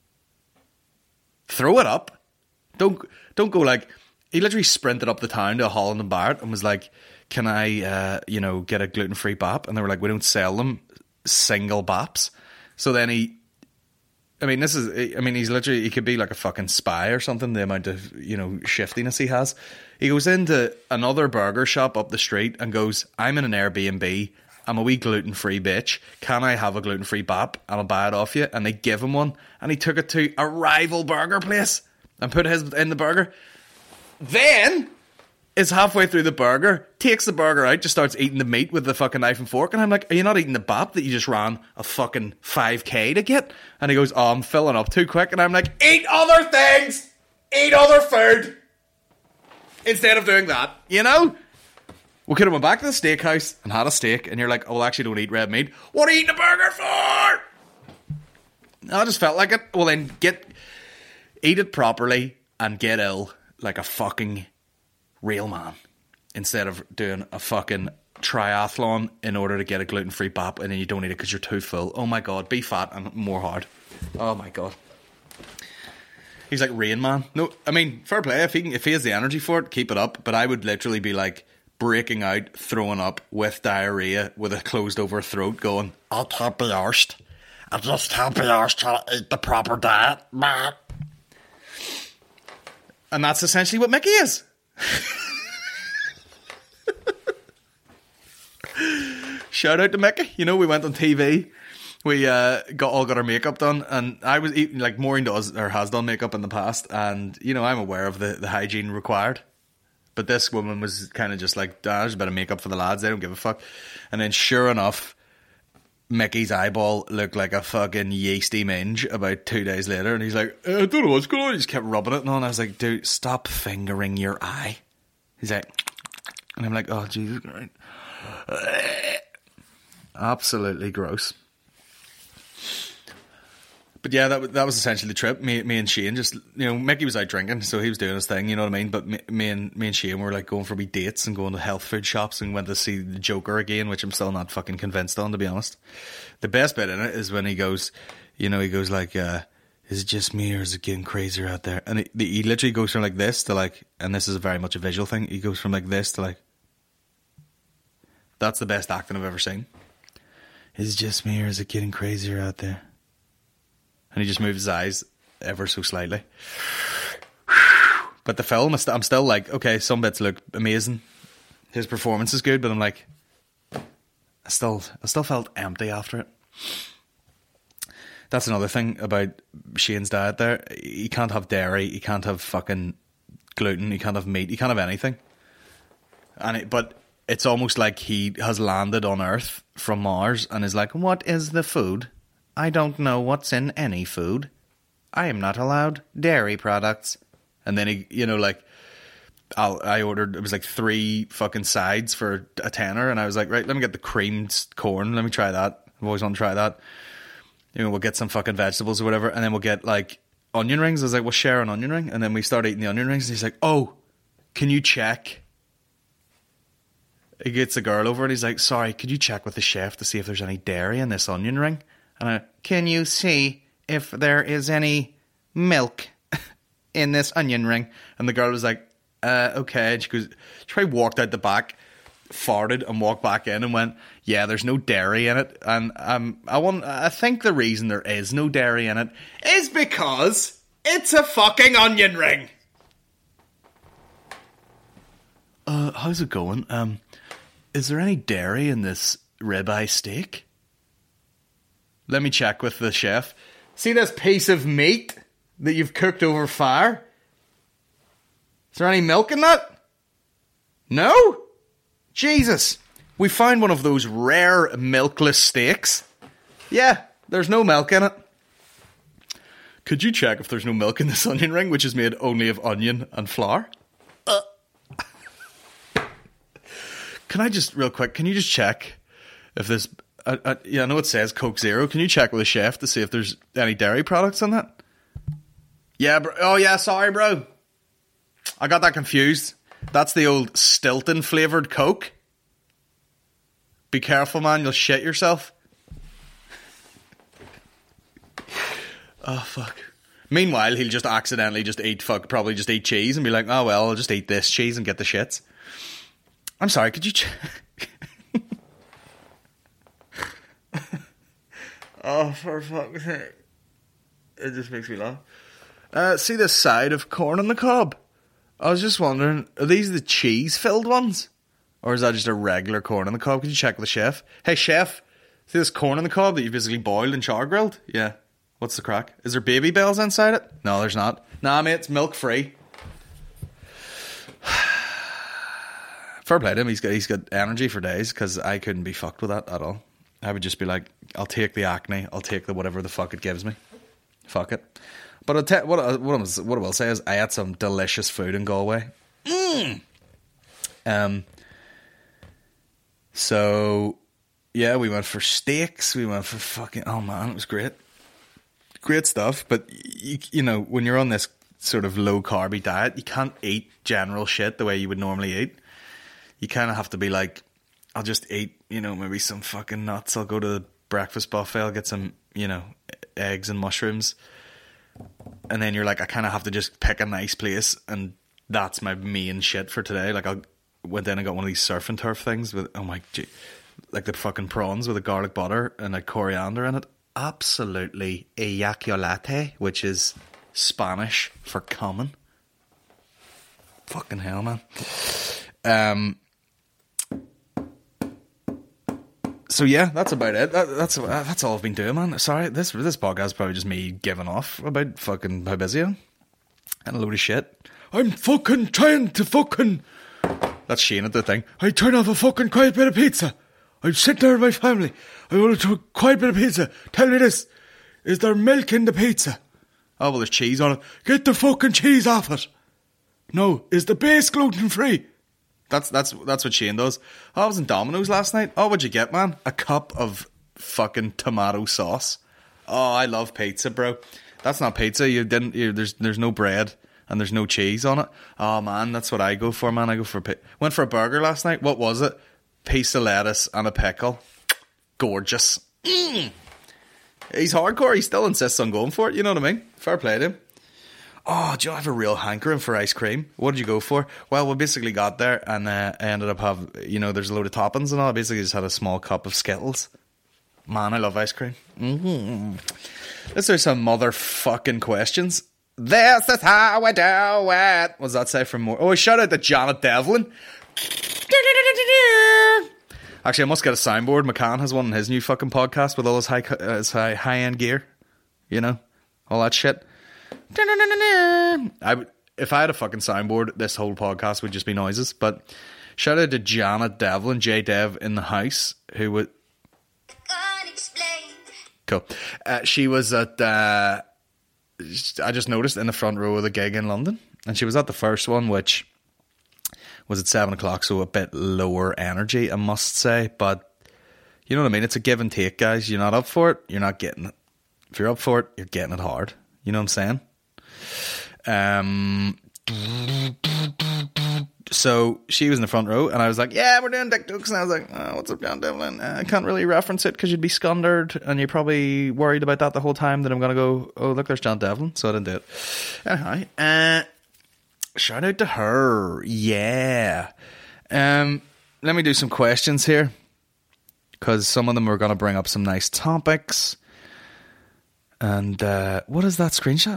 Throw it up. Don't go like... He literally sprinted up the town to a Holland and Barrett and was like, can I, get a gluten-free bap? And they were like, we don't sell them single baps. So then he's literally, he could be like a fucking spy or something, the amount of, shiftiness he has. He goes into another burger shop up the street and goes, I'm in an Airbnb. I'm a wee gluten-free bitch. Can I have a gluten-free bap? And I'll buy it off you. And they give him one. And he took it to a rival burger place and put his in the burger. Then is halfway through the burger, takes the burger out, just starts eating the meat with the fucking knife and fork. And I'm like, are you not eating the bap that you just ran a fucking 5k to get? And he goes, oh, I'm filling up too quick. And I'm like, eat other things! Eat other food! Instead of doing that, you know? We could have went back to the steakhouse and had a steak, and you're like, oh, well, actually don't eat red meat. What are you eating a burger for? I just felt like it. Well, then eat it properly and get ill like a fucking real man, instead of doing a fucking triathlon in order to get a gluten-free bap, and then you don't eat it because you're too full. Oh my god, be fat and more hard. Oh my god. He's like Rain Man. No, I mean, fair play. If he has the energy for it, keep it up. But I would literally be like breaking out, throwing up with diarrhea, with a closed over throat, going, I can't be arsed. I just can't be arsed trying to eat the proper diet. And that's essentially what Mickey is. Shout out to Mickey. You know, we went on TV. We got our makeup done, and I was eating, like Maureen does or has done makeup in the past, and I'm aware of the hygiene required. But this woman was kind of just like, there's a bit of makeup for the lads, they don't give a fuck. And then sure enough, Mickey's eyeball looked like a fucking yeasty minge about 2 days later, and he's like, I don't know what's going on. He just kept rubbing it and all, and I was like, dude, stop fingering your eye. He's like, and I'm like, oh, Jesus Christ. Absolutely gross. But yeah, that was essentially the trip. Me and Shane just, Mickey was out drinking, so he was doing his thing, you know what I mean? But me and Shane were like going for wee dates and going to health food shops and went to see the Joker again, which I'm still not fucking convinced on, to be honest. The best bit in it is when he goes, he goes like, is it just me or is it getting crazier out there? And he literally goes from like this to like, and this is very much a visual thing, he goes from like this to like, that's the best acting I've ever seen. Is it just me or is it getting crazier out there? And he just moves his eyes ever so slightly. But the film, I'm still like, okay, some bits look amazing. His performance is good, but I'm like, I still felt empty after it. That's another thing about Shane's diet there. He can't have dairy, he can't have fucking gluten, he can't have meat, he can't have anything. But it's almost like he has landed on Earth from Mars and is like, what is the food? I don't know what's in any food. I am not allowed dairy products. And then he, I ordered, it was like 3 fucking sides for a tenner. And I was like, right, let me get the creamed corn. Let me try that. I've always wanted to try that. We'll get some fucking vegetables or whatever. And then we'll get like onion rings. I was like, we'll share an onion ring. And then we start eating the onion rings. And he's like, oh, can you check? He gets the girl over and he's like, sorry, could you check with the chef to see if there's any dairy in this onion ring? And I, can you see if there is any milk in this onion ring? And the girl was like, okay. And she goes, she probably walked out the back, farted and walked back in and went, yeah, there's no dairy in it. And I think the reason there is no dairy in it is because it's a fucking onion ring. How's it going? Is there any dairy in this ribeye steak? Let me check with the chef. See this piece of meat that you've cooked over fire? Is there any milk in that? No? Jesus. We found one of those rare milkless steaks. Yeah, there's no milk in it. Could you check if there's no milk in this onion ring, which is made only of onion and flour? Can I just, real quick, can you just check if this... I know it says Coke Zero. Can you check with the chef to see if there's any dairy products in that? Yeah, bro. Oh, yeah, sorry, bro. I got that confused. That's the old Stilton flavoured Coke. Be careful, man. You'll shit yourself. Oh, fuck. Meanwhile, he'll just accidentally just probably just eat cheese and be like, oh, well, I'll just eat this cheese and get the shits. I'm sorry, could you check? Oh, for fuck's sake. It just makes me laugh. See this side of corn on the cob? I was just wondering, are these the cheese-filled ones? Or is that just a regular corn on the cob? Could you check with the chef? Hey, chef, see this corn on the cob that you basically boiled and char-grilled? Yeah. What's the crack? Is there baby bells inside it? No, there's not. Nah, mate, it's milk-free. Fair play to him. He's got energy for days, because I couldn't be fucked with that at all. I would just be like, I'll take the acne, I'll take the whatever the fuck it gives me. Fuck it. But what I will say is I had some delicious food in Galway. So yeah, we went for steaks. We went for fucking, oh man, it was great stuff. But you know, when you're on this sort of low carby diet, you can't eat general shit the way you would normally eat. You kind of have to be like, I'll just eat, you know, maybe some fucking nuts. I'll go to the breakfast buffet. I'll get some, you know, eggs and mushrooms. And then you're like, I kind of have to just pick a nice place. And that's my main shit for today. Like, I went in and got one of these surf and turf things with, oh my, like the fucking prawns with a garlic butter and like coriander in it. Absolutely ejaculate, which is Spanish for common. Fucking hell, man. So yeah, that's about it. That's all I've been doing, man. Sorry, this podcast is probably just me giving off about fucking how busy I am. And a load of shit. I'm fucking trying to fucking... That's Shane at the thing. I turn off a fucking quiet bit of pizza. I'm sitting there with my family. I want to do a quiet bit of pizza. Tell me this. Is there milk in the pizza? Oh, well, there's cheese on it. Get the fucking cheese off it. No, is the base gluten free? That's what Shane does. Oh, I was in Domino's last night. Oh, what'd you get, man? A cup of fucking tomato sauce. Oh, I love pizza, bro. That's not pizza. There's no bread and there's no cheese on it. Oh man, that's what I go for, man. I go for went for a burger last night. What was it? Piece of lettuce and a pickle. Gorgeous. He's hardcore. He still insists on going for it. You know what I mean? Fair play to him. Oh, do you know, I have a real hankering for ice cream. What did you go for? Well, we basically got there and I ended up having, you know, there's a load of toppings and all. I basically just had a small cup of Skittles. Man, I love ice cream. Let's do some motherfucking questions. This is how we do it. What does that say from more? Oh, shout out to Janet Devlin. Actually, I must get a soundboard. McCann has one in his new fucking podcast with all his high-end gear. You know? All that shit. If I had a fucking soundboard, this whole podcast would just be noises. But shout out to Janet Devlin, J-Dev in the house, who would... Cool. She was at... I just noticed in the front row of the gig in London. And she was at the first one, which was at 7 o'clock, so a bit lower energy, I must say. But you know what I mean? It's a give and take, guys. You're not up for it, you're not getting it. If you're up for it, you're getting it hard. You know what I'm saying? So she was in the front row, and I was like, yeah, we're doing Dick Dukes. And I was like, oh, what's up, John Devlin? I can't really reference it because you'd be scundered, and you're probably worried about that the whole time, that I'm going to go, oh, look, there's John Devlin. So I didn't do it. Anyhow, shout out to her. Yeah. Let me do some questions here, because some of them are going to bring up some nice topics. And what is that screenshot?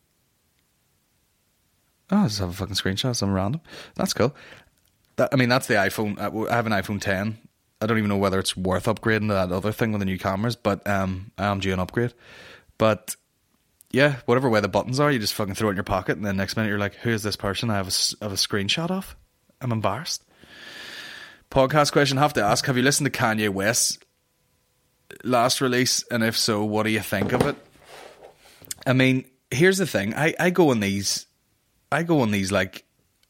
Oh, I just have a fucking screenshot, something random. That's cool. That's the iPhone. I have an iPhone 10. I don't even know whether it's worth upgrading to that other thing with the new cameras, but I am due an upgrade. But yeah, whatever way the buttons are, you just fucking throw it in your pocket, and then next minute you're like, who is this person I have a screenshot of? I'm embarrassed. Podcast question, have to ask, have you listened to Kanye West's last release? And if so, what do you think of it? I mean, here's the thing. I go on these like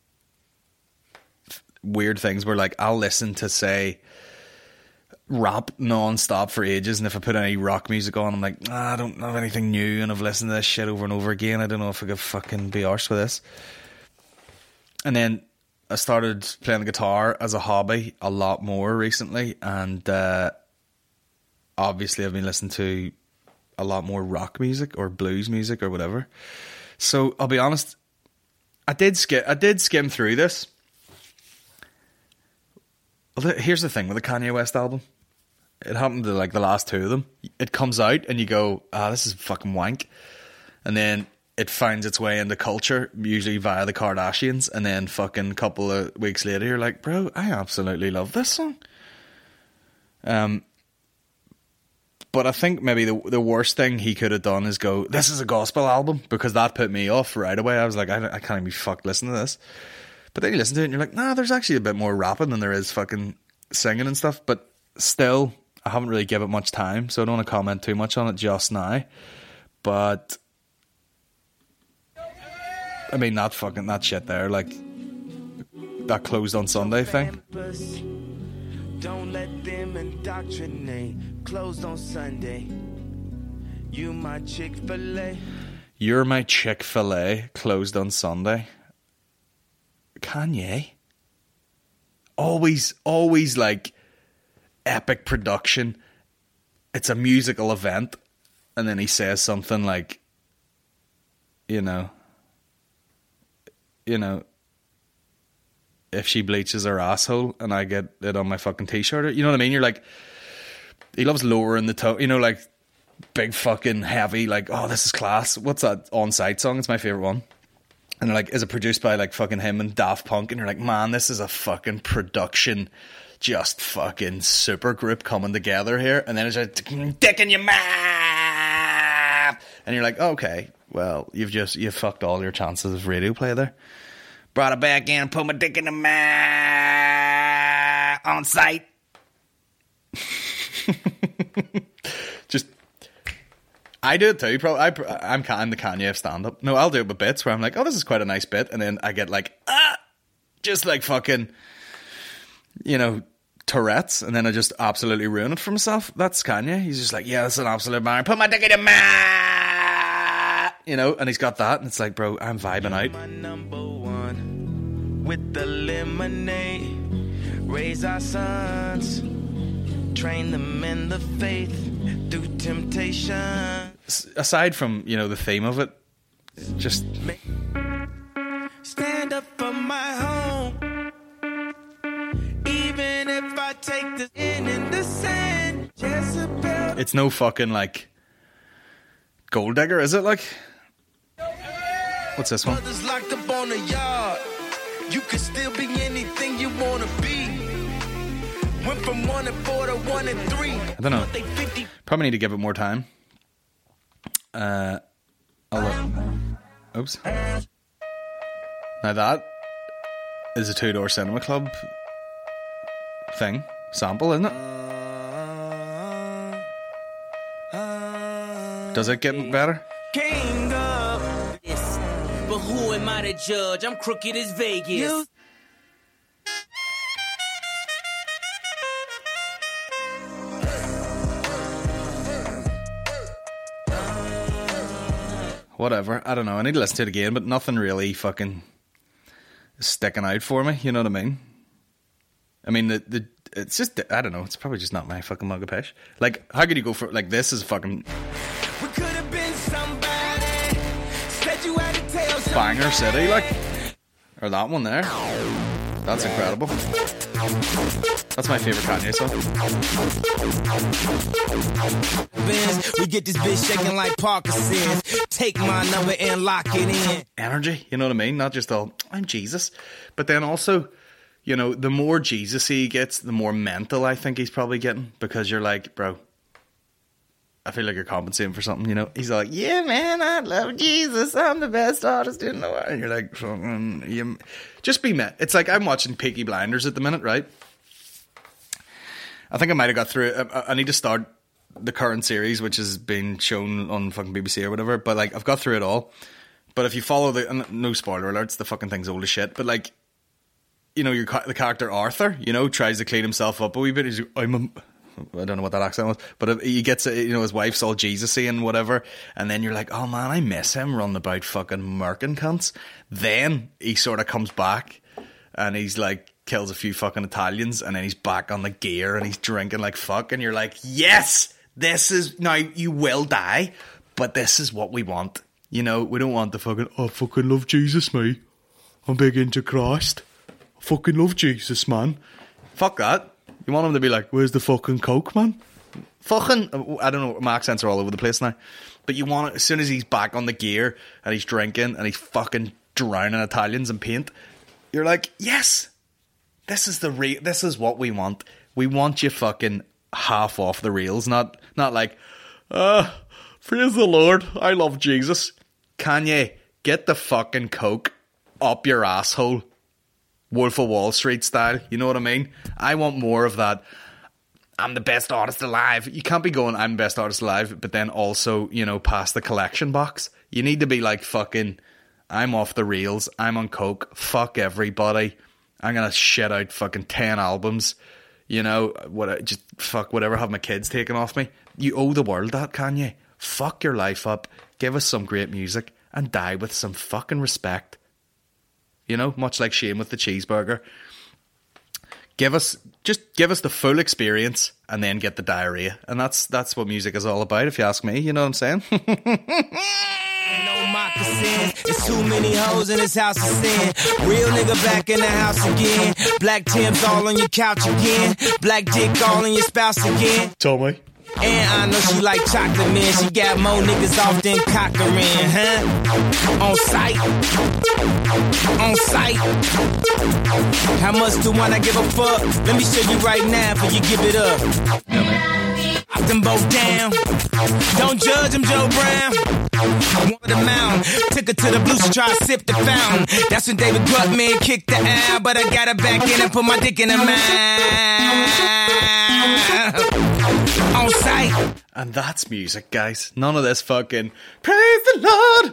weird things where, like, I'll listen to, say, rap non-stop for ages, and if I put any rock music on, I'm like, I don't have anything new, and I've listened to this shit over and over again. I don't know if I could fucking be arsed with this. And then I started playing the guitar as a hobby a lot more recently, and obviously I've been listening to a lot more rock music or blues music or whatever. So I'll be honest, I did skim through this. Here's the thing with the Kanye West album. It happened to, like, the last two of them. It comes out and you go, this is fucking wank. And then it finds its way into culture, usually via the Kardashians. And then fucking couple of weeks later, you're like, bro, I absolutely love this song. But I think maybe the worst thing he could have done is go, this is a gospel album, because that put me off right away. I was like, I can't even be fucked listening to this. But then you listen to it and you're like, nah, there's actually a bit more rapping than there is fucking singing and stuff. But still, I haven't really given it much time, so I don't want to comment too much on it just now. But I mean, that shit there, like that Closed on Sunday thing. Don't let them indoctrinate. Closed on Sunday. You my Chick-fil-A. You're my Chick-fil-A. Closed on Sunday. Kanye. Always like epic production. It's a musical event, and then he says something like, you know, if she bleaches her asshole and I get it on my fucking t-shirt, you know what I mean? You're like, he loves lowering the tone, like big fucking heavy, like, oh, this is class. What's that On Sight song? It's my favorite one. And they're like, is it produced by like fucking him and Daft Punk? And you're like, man, this is a fucking production, just fucking super group coming together here. And then it's just dick in your mouth. And you're like, okay, well, you've fucked all your chances of radio play there. Brought it back in, put my dick in the mouth. On Sight. Just, I do it too. Probably, I'm the Kanye of stand-up. No, I'll do it with bits where I'm like, oh, this is quite a nice bit, and then I get like, just like fucking, Tourette's, and then I just absolutely ruin it for myself. That's Kanye. He's just like, yeah, that's an absolute banger. Put my dick in the mouth. And he's got that, and it's like, bro, I'm vibing out. My number one with the lemonade. Raise our sons, train them in the faith through temptation. Aside from, the theme of it, just stand up for my home. Even if I take the in the sand, Jezebel. It's no fucking like Gold Digger, is it? Like, what's this one? Brothers locked up on the yard. You could still be anything you wanna be. Went from 1 and 4 to 1 and 3. I don't know. Probably need to give it more time. Oops. Now that is a Two Door Cinema Club thing. Sample, isn't it? Does it get better? King of but who am I to judge? I'm crooked as Vegas. whatever. I don't know. I need to listen to it again, but nothing really fucking sticking out for me. You know what I mean? I mean, it's just, I don't know. It's probably just not my fucking mug of pish. Like, how could you go for, like, this is fucking We could have been somebody. Said you had to tell somebody. Banger City, like. Or that one there. That's incredible. That's my favourite Kanye song. We get this bitch shaking like Parkinson's. Take my number and lock it in. Energy, you know what I mean? Not just all, I'm Jesus. But then also, you know, the more Jesus he gets, the more mental I think he's probably getting. Because you're like, bro, I feel like you're compensating for something, you know? He's like, yeah, man, I love Jesus. I'm the best artist in the world. And you're like, just be met. It's like I'm watching Peaky Blinders at the minute, right? I think I might have got through it. I need to start the current series, which has been shown on fucking BBC or whatever. But, like, I've got through it all. But if you follow no spoiler alerts, the fucking thing's old as shit. But, like, you know, the character Arthur, you know, tries to clean himself up a wee bit. He's like, I don't know what that accent was, but he gets, you know, his wife's all Jesus-y and whatever, and then you're like, oh man, I miss him running about fucking murking cunts. Then he sort of comes back and he's like, kills a few fucking Italians, and then he's back on the gear and he's drinking like fuck, and you're like, yes, this is, now you will die, but this is what we want. You know, we don't want the fucking, oh, I fucking love Jesus, mate. I'm big into Christ. I fucking love Jesus, man. Fuck that. You want him to be like, where's the fucking coke, man? Fucking, I don't know, my accents are all over the place now. But you want it, as soon as he's back on the gear and he's drinking and he's fucking drowning Italians in paint, you're like, yes, this is what we want. We want you fucking half off the rails, not like, praise the Lord, I love Jesus. Kanye, get the fucking coke up your asshole. Wolf of Wall Street style, you know what I mean? I want more of that. I'm the best artist alive. You can't be going, I'm the best artist alive, but then also, you know, pass the collection box. You need to be like, fucking, I'm off the rails, I'm on coke, fuck everybody, I'm gonna shit out fucking 10 albums, you know, just fuck whatever, have my kids taken off me. You owe the world that, Kanye. Fuck your life up, give us some great music, and die with some fucking respect. You know, much like Shane with the cheeseburger. Give us the full experience and then get the diarrhea. And that's what music is all about, if you ask me. You know what I'm saying? No moccasins. It's too many hoes in this house of sin. Real nigga back in the house again. Black Tim's all on your couch again. Black dick all on your spouse again. Tell me. And I know she like chocolate, man. She got more niggas off than Cochran, huh? On sight. On sight. How much do I give a fuck? Let me show you right now before you give it up. Knock them both down. Don't judge them, Joe Brown. Wanted the mound. Took her to the blues to try to sip the fountain. That's when David Grutman kicked the out. But I got her back in and put my dick in her mouth. On sight. And that's music, guys. None of this fucking praise the Lord.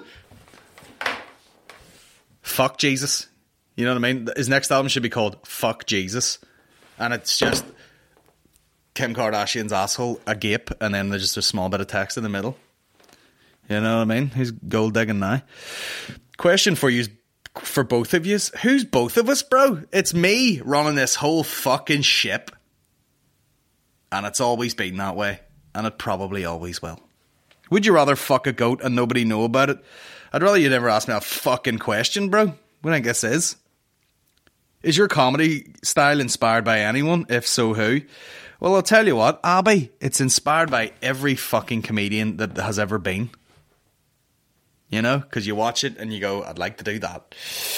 Fuck Jesus. You know what I mean? His next album should be called Fuck Jesus. And it's just Kim Kardashian's asshole agape, and then there's just a small bit of text in the middle. You know what I mean? He's gold digging now. Question for you, for both of you. Who's both of us, bro? It's me running this whole fucking ship. And it's always been that way. And it probably always will. Would you rather fuck a goat and nobody know about it? I'd rather you never ask me a fucking question, bro. What I guess is your comedy style inspired by anyone? If so, who? Well, I'll tell you what, Abby, it's inspired by every fucking comedian that has ever been. You know? Because you watch it and you go, I'd like to do that.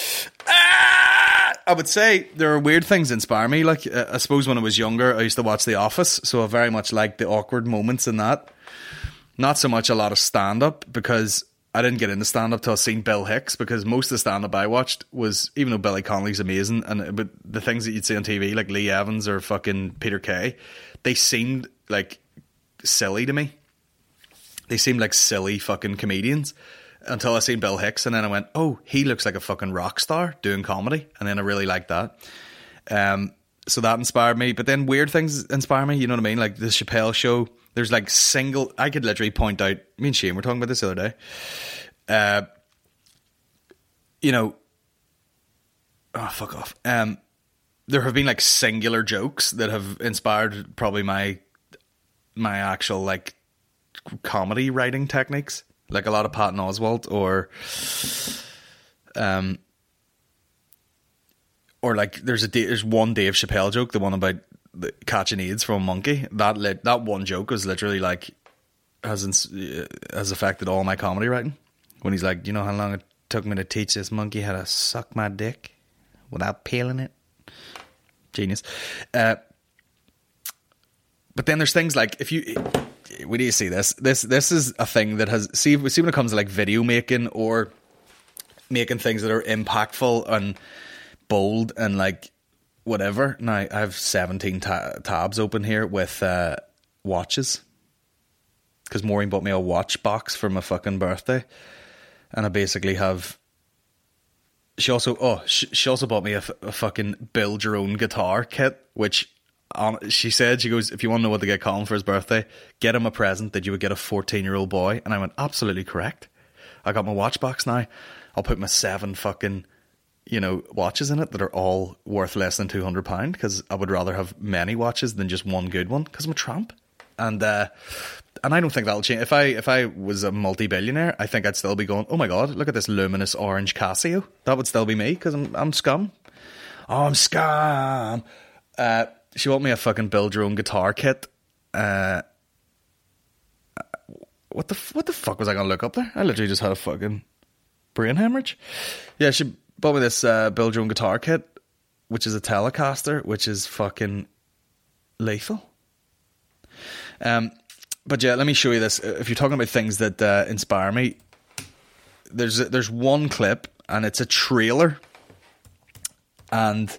I would say there are weird things that inspire me. Like, I suppose when I was younger, I used to watch The Office, so I very much liked the awkward moments in that. Not so much a lot of stand-up, because I didn't get into stand-up till I seen Bill Hicks, because most of the stand-up I watched was, even though Billy Connolly's amazing, but the things that you'd see on TV, like Lee Evans or fucking Peter Kay, they seemed like silly to me. They seemed like silly fucking comedians. Until I seen Bill Hicks, and then I went, oh, he looks like a fucking rock star doing comedy, and then I really liked that. So that inspired me. But then weird things inspire me, you know what I mean? Like the Chappelle Show. There's like I could literally point out, me and Shane were talking about this the other day. you know, oh, fuck off. There have been like singular jokes that have inspired probably my actual like comedy writing techniques, like a lot of Patton Oswalt or like there's one Dave Chappelle joke, the one about catching AIDS from a monkey. That one joke was literally like has affected all my comedy writing. When he's like, you know how long it took me to teach this monkey how to suck my dick without peeling it? Genius. But then there's things like, we need to see this. This is a thing that has, see when it comes to like video making or making things that are impactful and bold and like whatever. Now I have 17 tabs open here with watches, because Maureen bought me a watch box for my fucking birthday, and I basically have. She also bought me a fucking build your own guitar kit, which she said, she goes, if you want to know what to get Colin for his birthday, get him a present that you would get a 14-year-old boy. And I went, absolutely correct. I got my watch box now. I'll put my 7 fucking, watches in it that are all worth less than £200, because I would rather have many watches than just one good one, because I'm a tramp. And I don't think that'll change. If I was a multi-billionaire, I think I'd still be going, oh my god, look at this luminous orange Casio. That would still be me, because I'm scum. Oh, I'm scum. She bought me a fucking build your own guitar kit. What the fuck was I gonna look up there? I literally just had a fucking brain hemorrhage. Yeah, she bought me this build your own guitar kit, which is a Telecaster, which is fucking lethal. But yeah, let me show you this. If you're talking about things that inspire me, there's one clip, and it's a trailer, and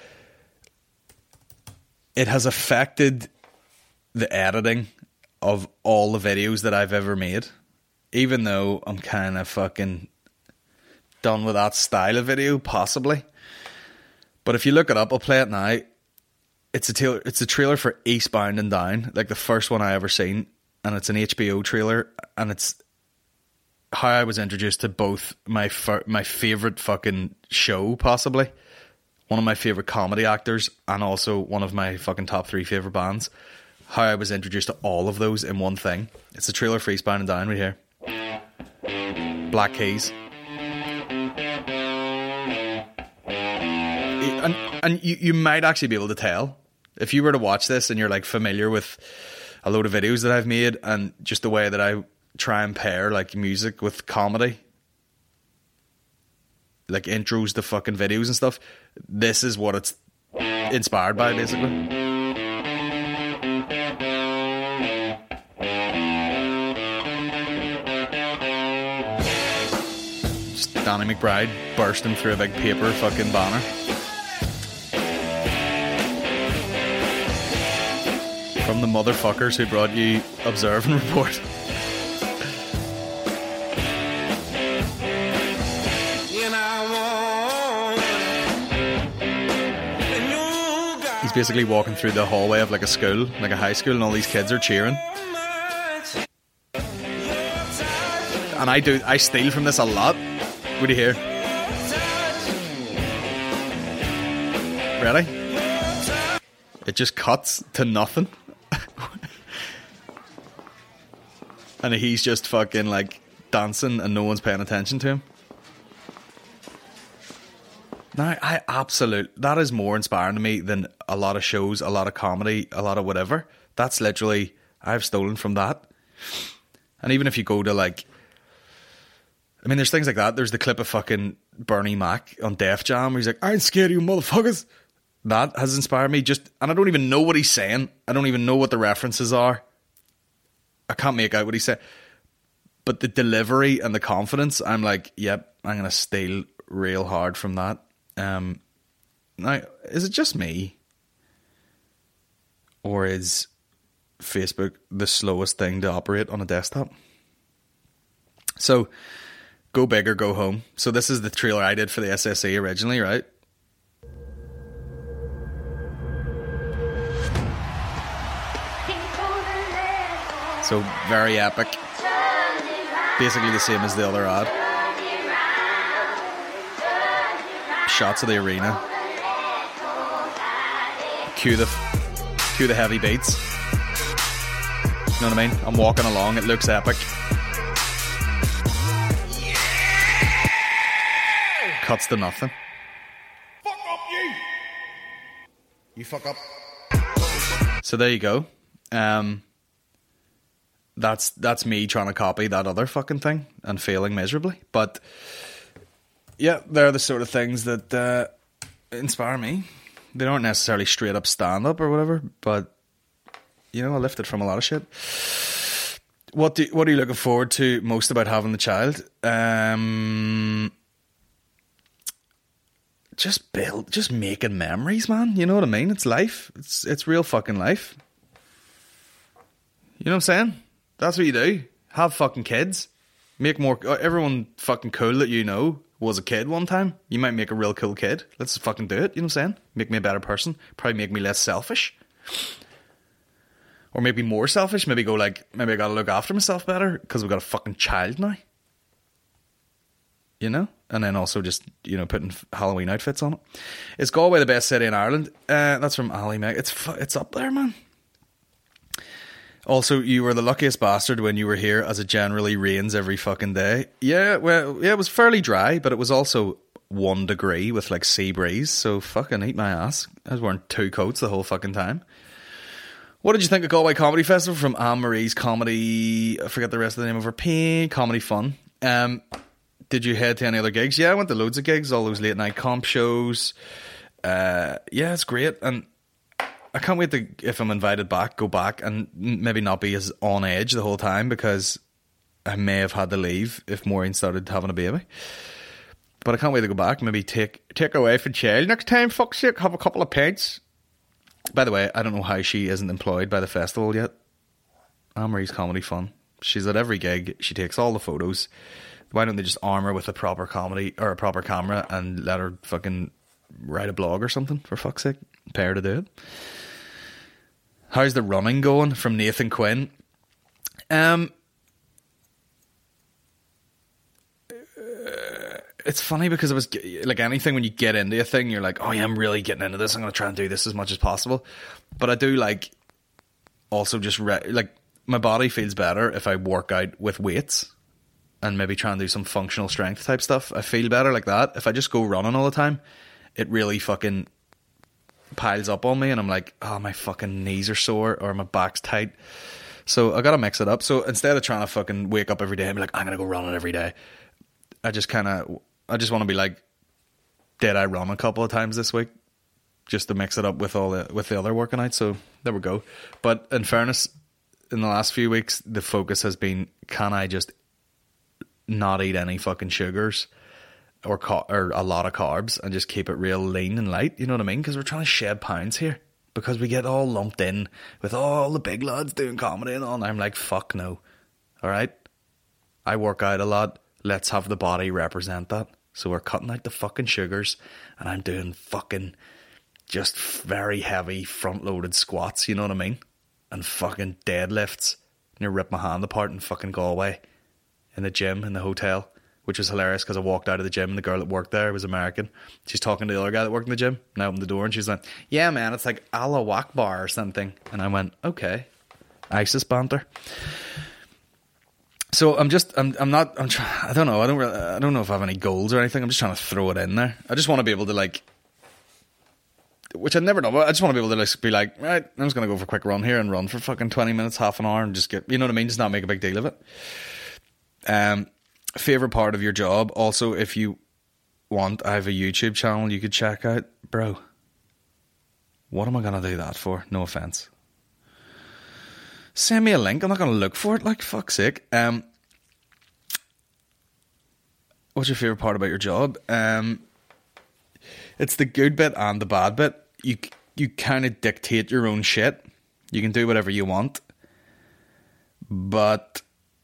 it has affected the editing of all the videos that I've ever made, even though I'm kind of fucking done with that style of video, possibly. But if you look it up, I'll play it now. It's a trailer for Eastbound and Down, like the first one I ever seen, and it's an HBO trailer, and it's how I was introduced to both my favourite fucking show, possibly, one of my favourite comedy actors, and also one of my fucking top 3 favourite bands. How I was introduced to all of those in one thing. It's a trailer for Eastbound and Down right here. Black Keys. And you might actually be able to tell if you were to watch this and you're like familiar with a load of videos that I've made and just the way that I try and pair like music with comedy, like intros to fucking videos and stuff. This is what it's inspired by, basically. Just Danny McBride bursting through a big paper fucking banner. From the motherfuckers who brought you Observe and Report. He's basically walking through the hallway of like a school, like a high school, and all these kids are cheering. And I steal from this a lot. What do you hear? Ready? It just cuts to nothing. And he's just fucking like dancing and no one's paying attention to him. Now, that is more inspiring to me than a lot of shows, a lot of comedy, a lot of whatever. That's literally, I've stolen from that. And even if you go to like, I mean, there's things like that. There's the clip of fucking Bernie Mac on Def Jam where he's like, I ain't scared of you motherfuckers. That has inspired me and I don't even know what he's saying. I don't even know what the references are. I can't make out what he said. But the delivery and the confidence, I'm like, yep, I'm going to steal real hard from that. Now, is it just me? Or is Facebook the slowest thing to operate on a desktop? So, go big or go home. So this is the trailer I did for the SSE originally, right? So, very epic. Basically the same as the other ad. shots of the arena. Cue the heavy beats. You know what I mean? I'm walking along, it looks epic. Cuts to nothing. Fuck up, you! You fuck up. So there you go. That's me trying to copy that other fucking thing and failing miserably. But yeah, they're the sort of things that inspire me. They aren't necessarily straight up stand up or whatever, but you know, I lifted from a lot of shit. What are you looking forward to most about having the child? Just making memories, man. You know what I mean? It's life. It's real fucking life. You know what I'm saying? That's what you do. Have fucking kids. Make more. Everyone fucking cool that you know was a kid one time. You might make a real cool kid. Let's fucking do it. You know what I'm saying? Make me a better person. Probably make me less selfish. Or maybe more selfish. Maybe I gotta look after myself better because we've got a fucking child now. You know? And then also just, you know, putting Halloween outfits on it. Is Galway the best city in Ireland? That's from Ali Meg. It's up there, man. Also, you were the luckiest bastard when you were here, as it generally rains every fucking day. Yeah, well, yeah, it was fairly dry, but it was also 1 degree with like sea breeze, so fucking eat my ass. I was wearing 2 coats the whole fucking time. What did you think of Galway Comedy Festival? From Anne-Marie's Comedy, I forget the rest of the name of her page, Comedy Fun. Did you head to any other gigs? Yeah, I went to loads of gigs, all those late night comp shows. Yeah, it's great, and I can't wait to, if I'm invited back, go back and maybe not be as on edge the whole time, because I may have had to leave if Maureen started having a baby. But I can't wait to go back, maybe take away from jail next time, fuck's sake, have a couple of pints. By the way, I don't know how she isn't employed by the festival yet. Anne-Marie's Comedy Fun. She's at every gig, she takes all the photos. Why don't they just arm her with a proper comedy or a proper camera and let her fucking write a blog or something, for fuck's sake? Pay her to do it. How's the running going? From Nathan Quinn. It's funny because it was like anything, when you get into a thing, you're like, oh yeah, I'm really getting into this. I'm going to try and do this as much as possible. But I do like also just like my body feels better if I work out with weights and maybe try and do some functional strength type stuff. I feel better like that. If I just go running all the time, it really fucking piles up on me and I'm like, oh, my fucking knees are sore or my back's tight. So I gotta mix it up. So instead of trying to fucking wake up every day and be like, I'm gonna go running every day, I just want to be like, did I run a couple of times this week just to mix it up with the other working out? So there we go. But in fairness, in the last few weeks the focus has been, can I just not eat any fucking sugars or a lot of carbs and just keep it real lean and light, you know what I mean? Because we're trying to shed pounds here, because we get all lumped in with all the big lads doing comedy and all, and I'm like, fuck no. Alright, I work out a lot, let's have the body represent that. So we're cutting out the fucking sugars and I'm doing fucking just very heavy front loaded squats, you know what I mean? And fucking deadlifts, and you rip my hand apart in fucking Galway in the gym in the hotel, which was hilarious because I walked out of the gym and the girl that worked there was American. She's talking to the other guy that worked in the gym, and I opened the door and she's like, yeah man, it's like Allah Akbar or something. And I went, okay, ISIS banter. So I don't know if I have any goals or anything. I'm just trying to throw it in there. I just want to be able to, like, which I've never done, but I just want to be able to be like, right, I'm just going to go for a quick run here and run for fucking 20 minutes, half an hour, and just get, you know what I mean? Just not make a big deal of it. Favourite part of your job? Also, if you want, I have a YouTube channel you could check out. Bro, what am I going to do that for? No offence. Send me a link. I'm not going to look for it, like, fuck's sake. What's your favourite part about your job? It's the good bit and the bad bit. You kind of dictate your own shit. You can do whatever you want. But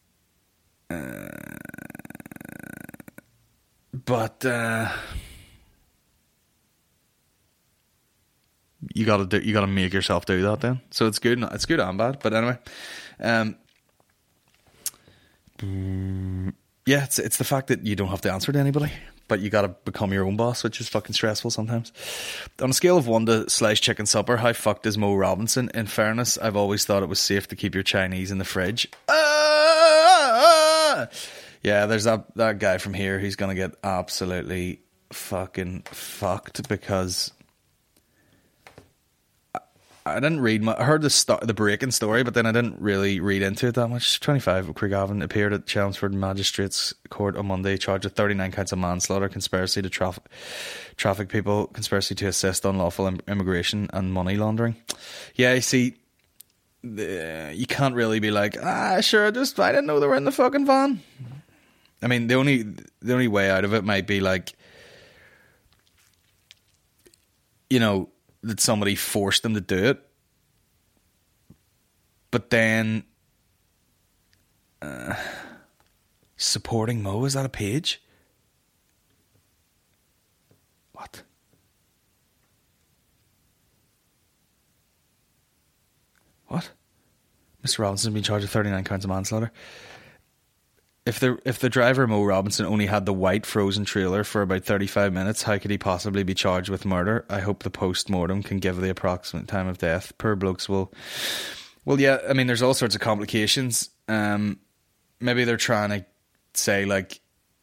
you gotta make yourself do that then. So it's good and bad. But anyway, yeah, it's the fact that you don't have to answer to anybody. but you gotta become your own boss, which is fucking stressful sometimes. On a scale of 1 to sliced chicken supper, how fucked is Mo Robinson? In fairness, I've always thought it was safe to keep your Chinese in the fridge. Yeah, there's that guy from here who's gonna get absolutely fucking fucked because I didn't read I heard the breaking story, but then I didn't really read into it that much. 25 of Craigavon appeared at Chelmsford Magistrates Court on Monday, charged with 39 counts of manslaughter, conspiracy to traffic people, conspiracy to assist unlawful immigration, and money laundering. Yeah, you see, you can't really be like, sure, I didn't know they were in the fucking van. I mean, the only way out of it might be like, you know, that somebody forced them to do it. But then supporting Mo, is that a page? What? What? Mr. Robinson has been charged with 39 counts of manslaughter. If the driver Mo Robinson only had the white frozen trailer for about 35 minutes, how could he possibly be charged with murder? I hope the post-mortem can give the approximate time of death. Poor blokes will... Well, yeah, I mean, there's all sorts of complications. Maybe they're trying to say, like...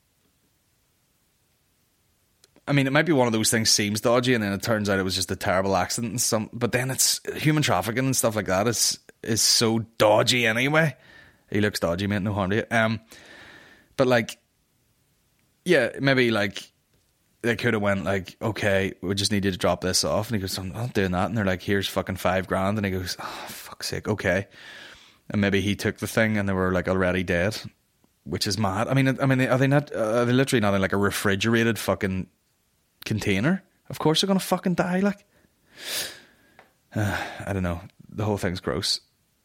I mean, it might be one of those things seems dodgy, and then it turns out it was just a terrible accident. But then it's human trafficking and stuff like that is so dodgy anyway. He looks dodgy, mate, no harm to you. But like, yeah, maybe like they could have went like, okay, we just need you to drop this off. And he goes, I'm not doing that. And they're like, here's fucking $5,000. And he goes, oh, fuck's sake, okay. And maybe he took the thing and they were like already dead, which is mad. I mean, are they literally not in like a refrigerated fucking container? Of course they're going to fucking die, like. I don't know. The whole thing's gross.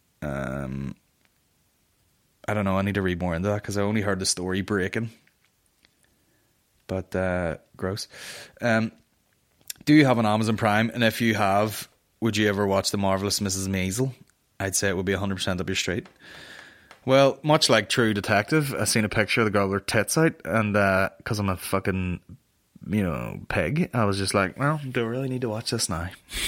I don't know, I need to read more into that because I only heard the story breaking. But, gross. Do you have an Amazon Prime? And if you have, would you ever watch The Marvelous Mrs. Maisel? I'd say it would be 100% up your street. Well, much like True Detective, I seen a picture of the girl with her tits out, and because I'm a fucking, pig, I was just like, well, do I really need to watch this now?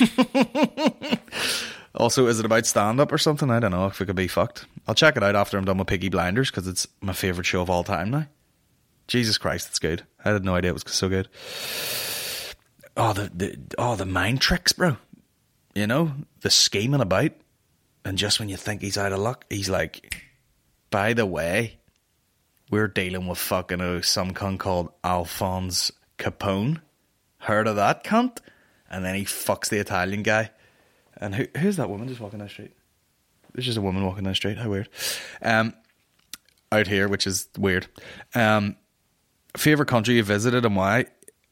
Also, is it about stand-up or something? I don't know if it could be fucked. I'll check it out after I'm done with Peaky Blinders, because it's my favourite show of all time now. Jesus Christ, it's good. I had no idea it was so good. Oh, the mind tricks, bro. You know, the scheming about. And just when you think he's out of luck, he's like, by the way, we're dealing with fucking some cunt called Alphonse Capone. Heard of that cunt? And then he fucks the Italian guy. And who's that woman just walking down the street? There's just a woman walking down the street. How weird. Out here, which is weird. Favourite country you visited and why?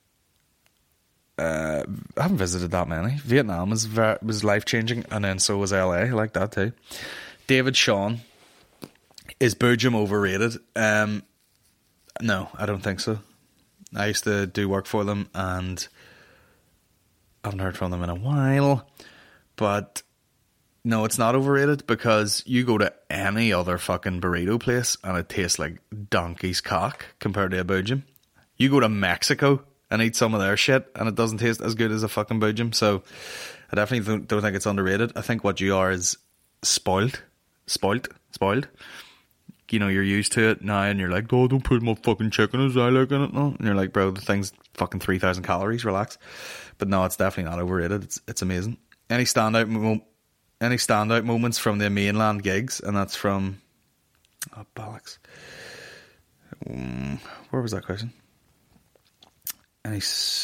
I haven't visited that many. Vietnam was life-changing, and then so was LA. I like that too. David Sean, is Belgium overrated? No, I don't think so. I used to do work for them, and I haven't heard from them in a while. But no, it's not overrated, because you go to any other fucking burrito place and it tastes like donkey's cock compared to a Belgium. You go to Mexico and eat some of their shit and it doesn't taste as good as a fucking Belgium. So I definitely don't think it's underrated. I think what you are is spoiled. You know, you're used to it now and you're like, oh, don't put my fucking chicken as I like in it. No. And you're like, bro, the thing's fucking 3,000 calories, relax. But no, it's definitely not overrated. It's amazing. Any standout moments from the mainland gigs? And that's from bollocks. Where was that question? Any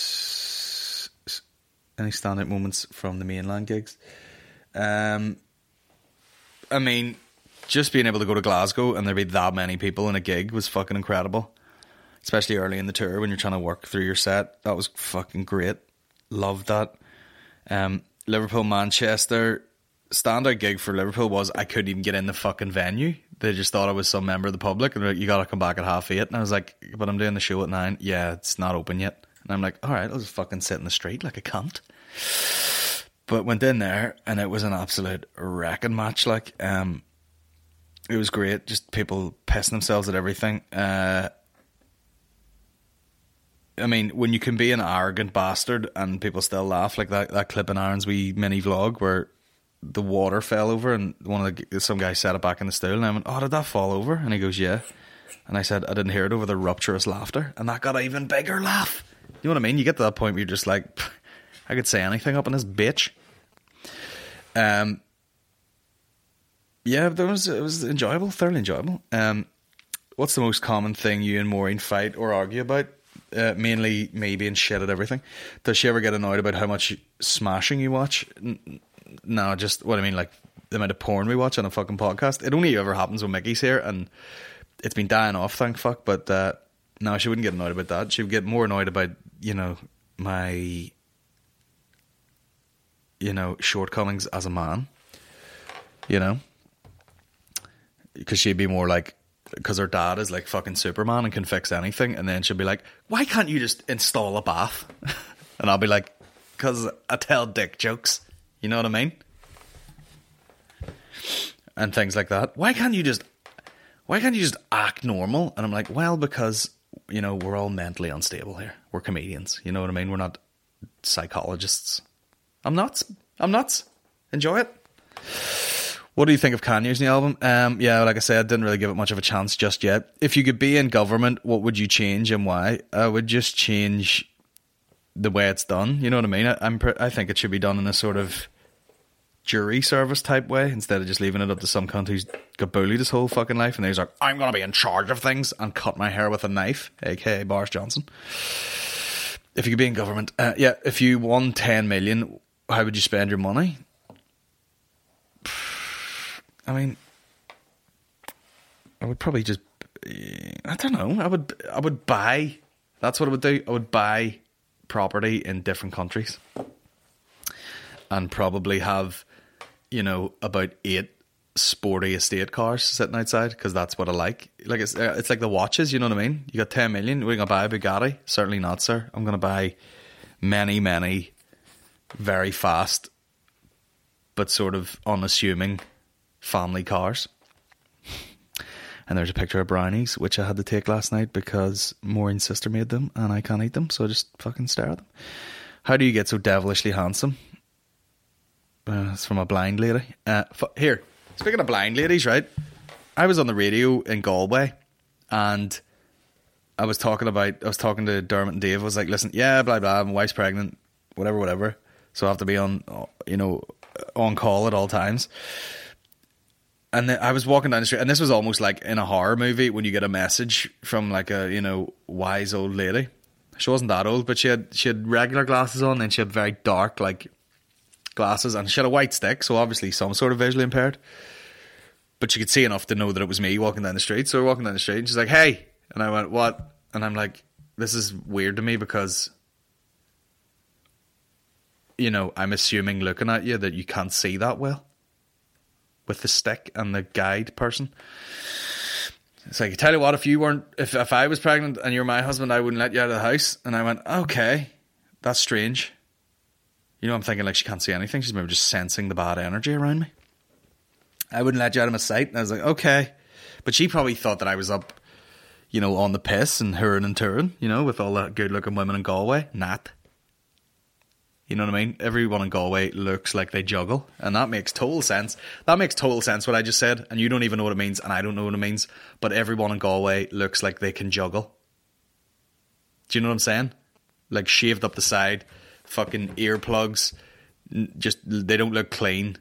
standout moments from the mainland gigs? I mean, just being able to go to Glasgow and there be that many people in a gig was fucking incredible. Especially early in the tour when you're trying to work through your set. That was fucking great. Loved that. Liverpool, Manchester. Standout gig for Liverpool was I couldn't even get in the fucking venue. They just thought I was some member of the public, and they're like, you gotta come back at 8:30. And I was like, but I'm doing the show at 9. Yeah, it's not open yet. And I'm like, alright, I'll just fucking sit in the street like a cunt. But went in there and it was an absolute wrecking match. Like, it was great. Just people pissing themselves at everything. It I mean, when you can be an arrogant bastard and people still laugh, like that clip in Aaron's wee mini vlog where the water fell over and some guy set it back in the stool, and I went, oh, did that fall over? And he goes, yeah. And I said, I didn't hear it over the rapturous laughter, and that got an even bigger laugh. You know what I mean? You get to that point where you're just like, I could say anything up in this bitch. Yeah, it was enjoyable, thoroughly enjoyable. What's the most common thing you and Maureen fight or argue about? Mainly me being shit at everything. Does she ever get annoyed about how much smashing you watch? No, just what I mean, like the amount of porn we watch on a fucking podcast. It only ever happens when Mickey's here, and it's been dying off, thank fuck. But no, she wouldn't get annoyed about that. She would get more annoyed about, my, shortcomings as a man. Because she'd be more like, because her dad is like fucking Superman and can fix anything, and then she'll be like, why can't you just install a bath? And I'll be like, because I tell dick jokes. You know what I mean? And things like that. Why can't you just act normal? And I'm like, well, because, we're all mentally unstable here. We're comedians. You know what I mean? We're not psychologists. I'm nuts. Enjoy it. What do you think of Kanye's new album? Yeah, like I said, I didn't really give it much of a chance just yet. If you could be in government, what would you change and why? I would just change the way it's done. You know what I mean? I think it should be done in a sort of jury service type way, instead of just leaving it up to some cunt who's got bullied his whole fucking life, and he's like, I'm going to be in charge of things and cut my hair with a knife, aka Boris Johnson. If you could be in government, if you won 10 million, how would you spend your money? I mean, I would probably just, I don't know, I would buy, that's what I would do. I would buy property in different countries and probably have, about 8 sporty estate cars sitting outside, because that's what I like. Like it's like the watches, you know what I mean? You got 10 million, we're going to buy a Bugatti? Certainly not, sir. I'm going to buy many, many very fast but sort of unassuming family cars. And there's a picture of brownies, which I had to take last night because Maureen's sister made them and I can't eat them, so I just fucking stare at them. How do you get so devilishly handsome? It's from a blind lady. Here, speaking of blind ladies, right? I was on the radio in Galway and I was talking to Dermot and Dave. I was like, listen, yeah, blah, blah, my wife's pregnant, whatever. So I have to be on call at all times. And then I was walking down the street, and this was almost like in a horror movie when you get a message from like a, wise old lady. She wasn't that old, but she had regular glasses on, and she had very dark, like, glasses, and she had a white stick, so obviously some sort of visually impaired. But she could see enough to know that it was me walking down the street. So we're walking down the street, and she's like, hey. And I went, what? And I'm like, this is weird to me because, I'm assuming looking at you that you can't see that well with the stick and the guide person. It's like, I tell you what, if I was pregnant and you're my husband, I wouldn't let you out of the house. And I went, okay, that's strange. I'm thinking like she can't see anything. She's maybe just sensing the bad energy around me. I wouldn't let you out of my sight. And I was like, okay. But she probably thought that I was up, on the piss and hurring and touring, with all the good looking women in Galway. Not. You know what I mean? Everyone in Galway looks like they juggle. And that makes total sense. That makes total sense what I just said. And you don't even know what it means. And I don't know what it means. But everyone in Galway looks like they can juggle. Do you know what I'm saying? Like shaved up the side. Fucking earplugs. Just, they don't look clean.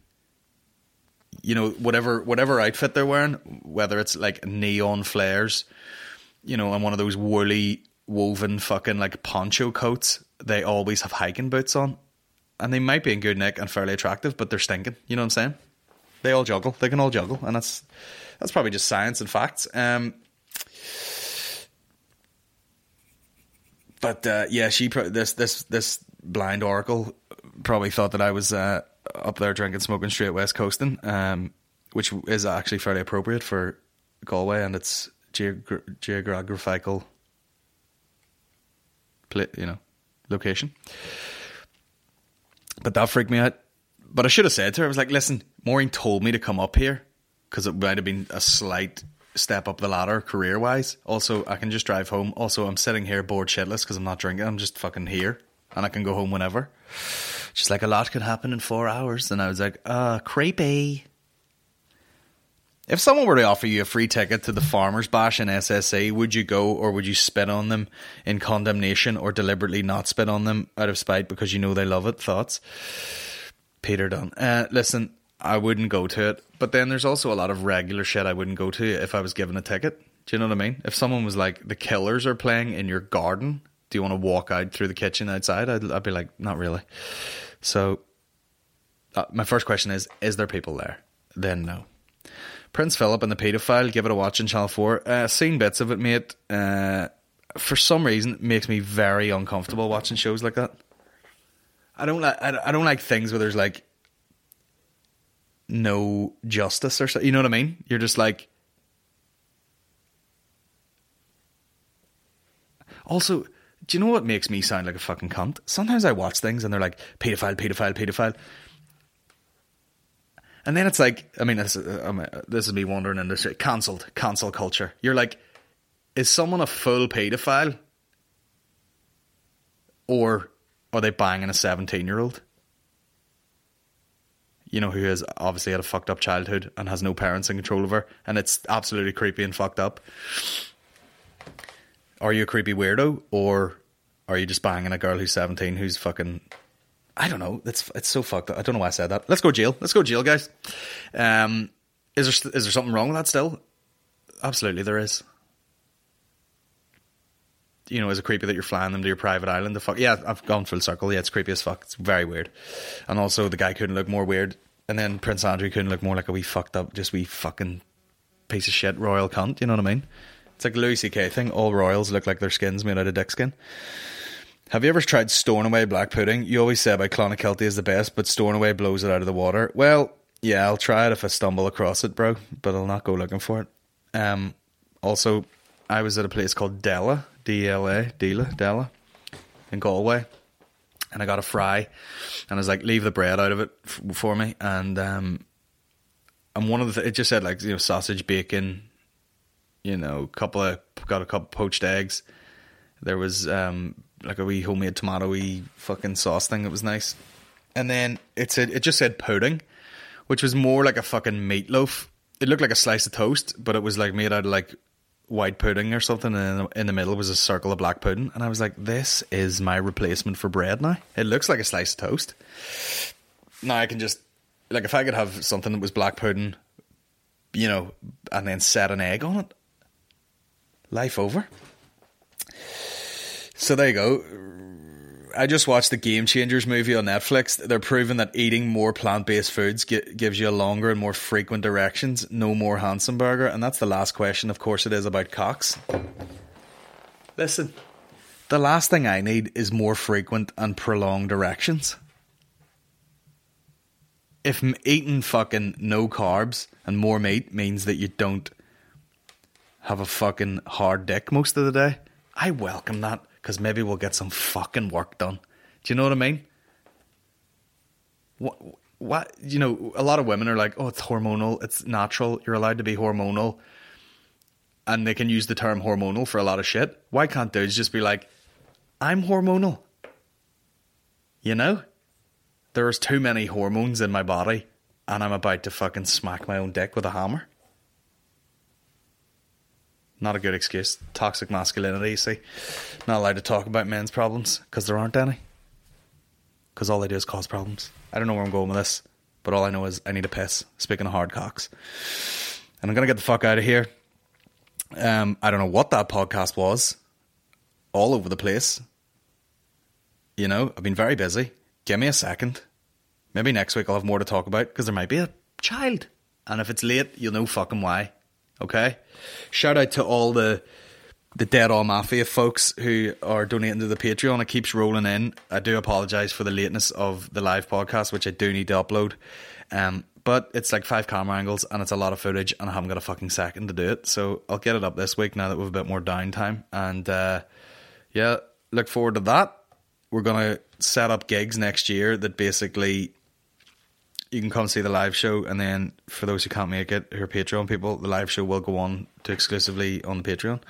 Whatever outfit they're wearing. Whether it's like neon flares. And one of those woolly woven fucking like poncho coats. They always have hiking boots on, and they might be in good nick and fairly attractive, but they're stinking. You know what I'm saying? They all juggle. They can all juggle, and that's probably just science and facts. But this blind oracle probably thought that I was up there drinking, smoking, straight west coasting, which is actually fairly appropriate for Galway and its geographical, location. But that freaked me out. But I should have said to her, I was like, listen, Maureen told me to come up here because it might have been a slight step up the ladder career-wise. Also, I can just drive home. Also, I'm sitting here bored shitless because I'm not drinking. I'm just fucking here. And I can go home whenever. She's like, a lot could happen in 4 hours. And I was like, creepy. If someone were to offer you a free ticket to the Farmers Bash in SSE, would you go, or would you spit on them in condemnation, or deliberately not spit on them out of spite because you know they love it? Thoughts? Peter Dunn. Listen, I wouldn't go to it. But then there's also a lot of regular shit I wouldn't go to if I was given a ticket. Do you know what I mean? If someone was like, the Killers are playing in your garden, do you want to walk out through the kitchen outside? I'd be like, not really. So my first question is there people there? Then no. Prince Philip and the Paedophile, give it a watch on Channel 4. Seen bits of it, mate. For some reason, it makes me very uncomfortable watching shows like that. I don't like things where there's like no justice or so. You know what I mean? You're just like. Also, do you know what makes me sound like a fucking cunt? Sometimes I watch things and they're like paedophile, paedophile, paedophile. And then it's like, I mean, this is me wandering into shit. Cancel culture. You're like, is someone a full paedophile? Or are they banging a 17-year-old? You know, who has obviously had a fucked up childhood and has no parents in control of her. And it's absolutely creepy and fucked up. Are you a creepy weirdo? Or are you just banging a girl who's 17 who's fucking... I don't know. It's so fucked up. I don't know why I said that. Let's go jail. Let's go jail, guys. Is there something wrong with that still? Absolutely there is. You know, is it creepy that you're flying them to your private island? The fuck? Yeah, I've gone full circle. Yeah, it's creepy as fuck. It's very weird. And also, the guy couldn't look more weird. And then Prince Andrew couldn't look more like a wee fucked up, just wee fucking piece of shit royal cunt. You know what I mean? It's like the Louis C.K. thing. All royals look like their skin's made out of dick skin. Have you ever tried storing away black pudding? You always say about Clonakilty is the best, but storing away blows it out of the water. Well, yeah, I'll try it if I stumble across it, bro, but I'll not go looking for it. Also, I was at a place called Della, D-E-L-A, Della, in Galway, and I got a fry, and I was like, leave the bread out of it for me, and one of the it just said, like, you know, sausage, bacon, you know, got a couple poached eggs. There was like a wee homemade tomato-y fucking sauce thing that was nice. And then it just said pudding, which was more like a fucking meatloaf. It looked like a slice of toast, but it was like made out of like white pudding or something, and in the middle was a circle of black pudding. And I was like, this is my replacement for bread now. It looks like a slice of toast. Now I can just, like, if I could have something that was black pudding, you know, and then set an egg on it, life over. So there you go. I just watched the Game Changers movie on Netflix. They're proving that eating more plant-based foods gives you a longer and more frequent erections. No more Hansen burger. And that's the last question. Of course it is about cocks. Listen, the last thing I need is more frequent and prolonged erections. If eating fucking no carbs and more meat means that you don't have a fucking hard dick most of the day, I welcome that. Because maybe we'll get some fucking work done. Do you know what I mean? What? You know, a lot of women are like, oh, it's hormonal, it's natural, you're allowed to be hormonal. And they can use the term hormonal for a lot of shit. Why can't dudes just be like, I'm hormonal? You know? There's too many hormones in my body and I'm about to fucking smack my own dick with a hammer. Not a good excuse. Toxic masculinity, you see. Not allowed to talk about men's problems because there aren't any. Because all they do is cause problems. I don't know where I'm going with this, but all I know is I need a piss. Speaking of hard cocks. And I'm going to get the fuck out of here. I don't know what that podcast was. All over the place. You know, I've been very busy. Give me a second. Maybe next week I'll have more to talk about because there might be a child. And if it's late, you'll know fucking why. Okay? Shout out to all the Dead All Mafia folks who are donating to the Patreon. It keeps rolling in. I do apologise for the lateness of the live podcast, which I do need to upload. But it's like 5 camera angles and it's a lot of footage and I haven't got a fucking second to do it. So I'll get it up this week now that we have a bit more downtime. And yeah, look forward to that. We're going to set up gigs next year that basically you can come see the live show, and then for those who can't make it, who are Patreon people, the live show will go on to exclusively on the Patreon.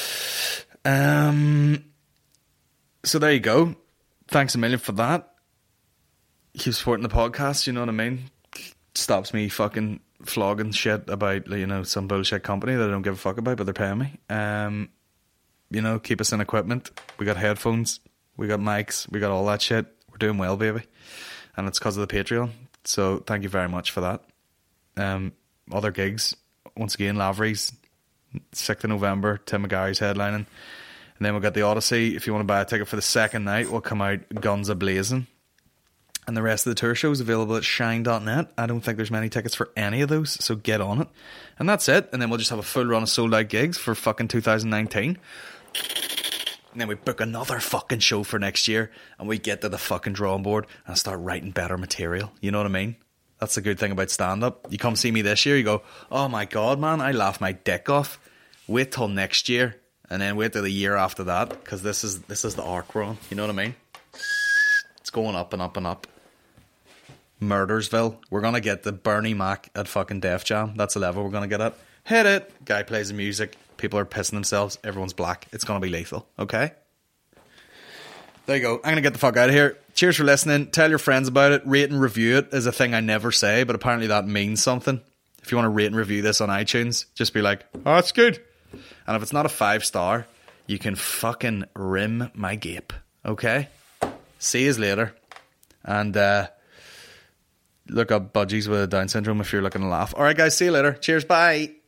So there you go. Thanks a million for that. Keep supporting the podcast, you know what I mean? Stops me fucking flogging shit about, you know, some bullshit company that I don't give a fuck about, but they're paying me. You know, keep us in equipment. We got headphones, we got mics, we got all that shit. We're doing well, baby. And it's because of the Patreon. So thank you very much for that. Other gigs, once again, Lavery's 6th of November, Tim McGarry's headlining. And then we've got the Odyssey. If you want to buy a ticket for the second night, we'll come out guns a-blazing. And the rest of the tour shows available at shine.net. I don't think there's many tickets for any of those, so get on it. And that's it. And then we'll just have a full run of sold out gigs for fucking 2019. And then we book another fucking show for next year, and we get to the fucking drawing board and start writing better material. You know what I mean? That's the good thing about stand-up. You come see me this year, you go, oh my God, man, I laugh my dick off. Wait till next year, and then wait till the year after that, because this is the arc we're on. You know what I mean? It's going up and up and up. Murdersville. We're going to get the Bernie Mac at fucking Def Jam. That's the level we're going to get at. Hit it. Guy plays the music. People are pissing themselves. Everyone's black. It's going to be lethal. Okay? There you go. I'm going to get the fuck out of here. Cheers for listening. Tell your friends about it. Rate and review it is a thing I never say, but apparently that means something. If you want to rate and review this on iTunes, just be like, oh, it's good. And if it's not a 5-star, you can fucking rim my gape. Okay? See you later. And look up Budgies with Down syndrome if you're looking to laugh. Alright guys, see you later. Cheers, bye.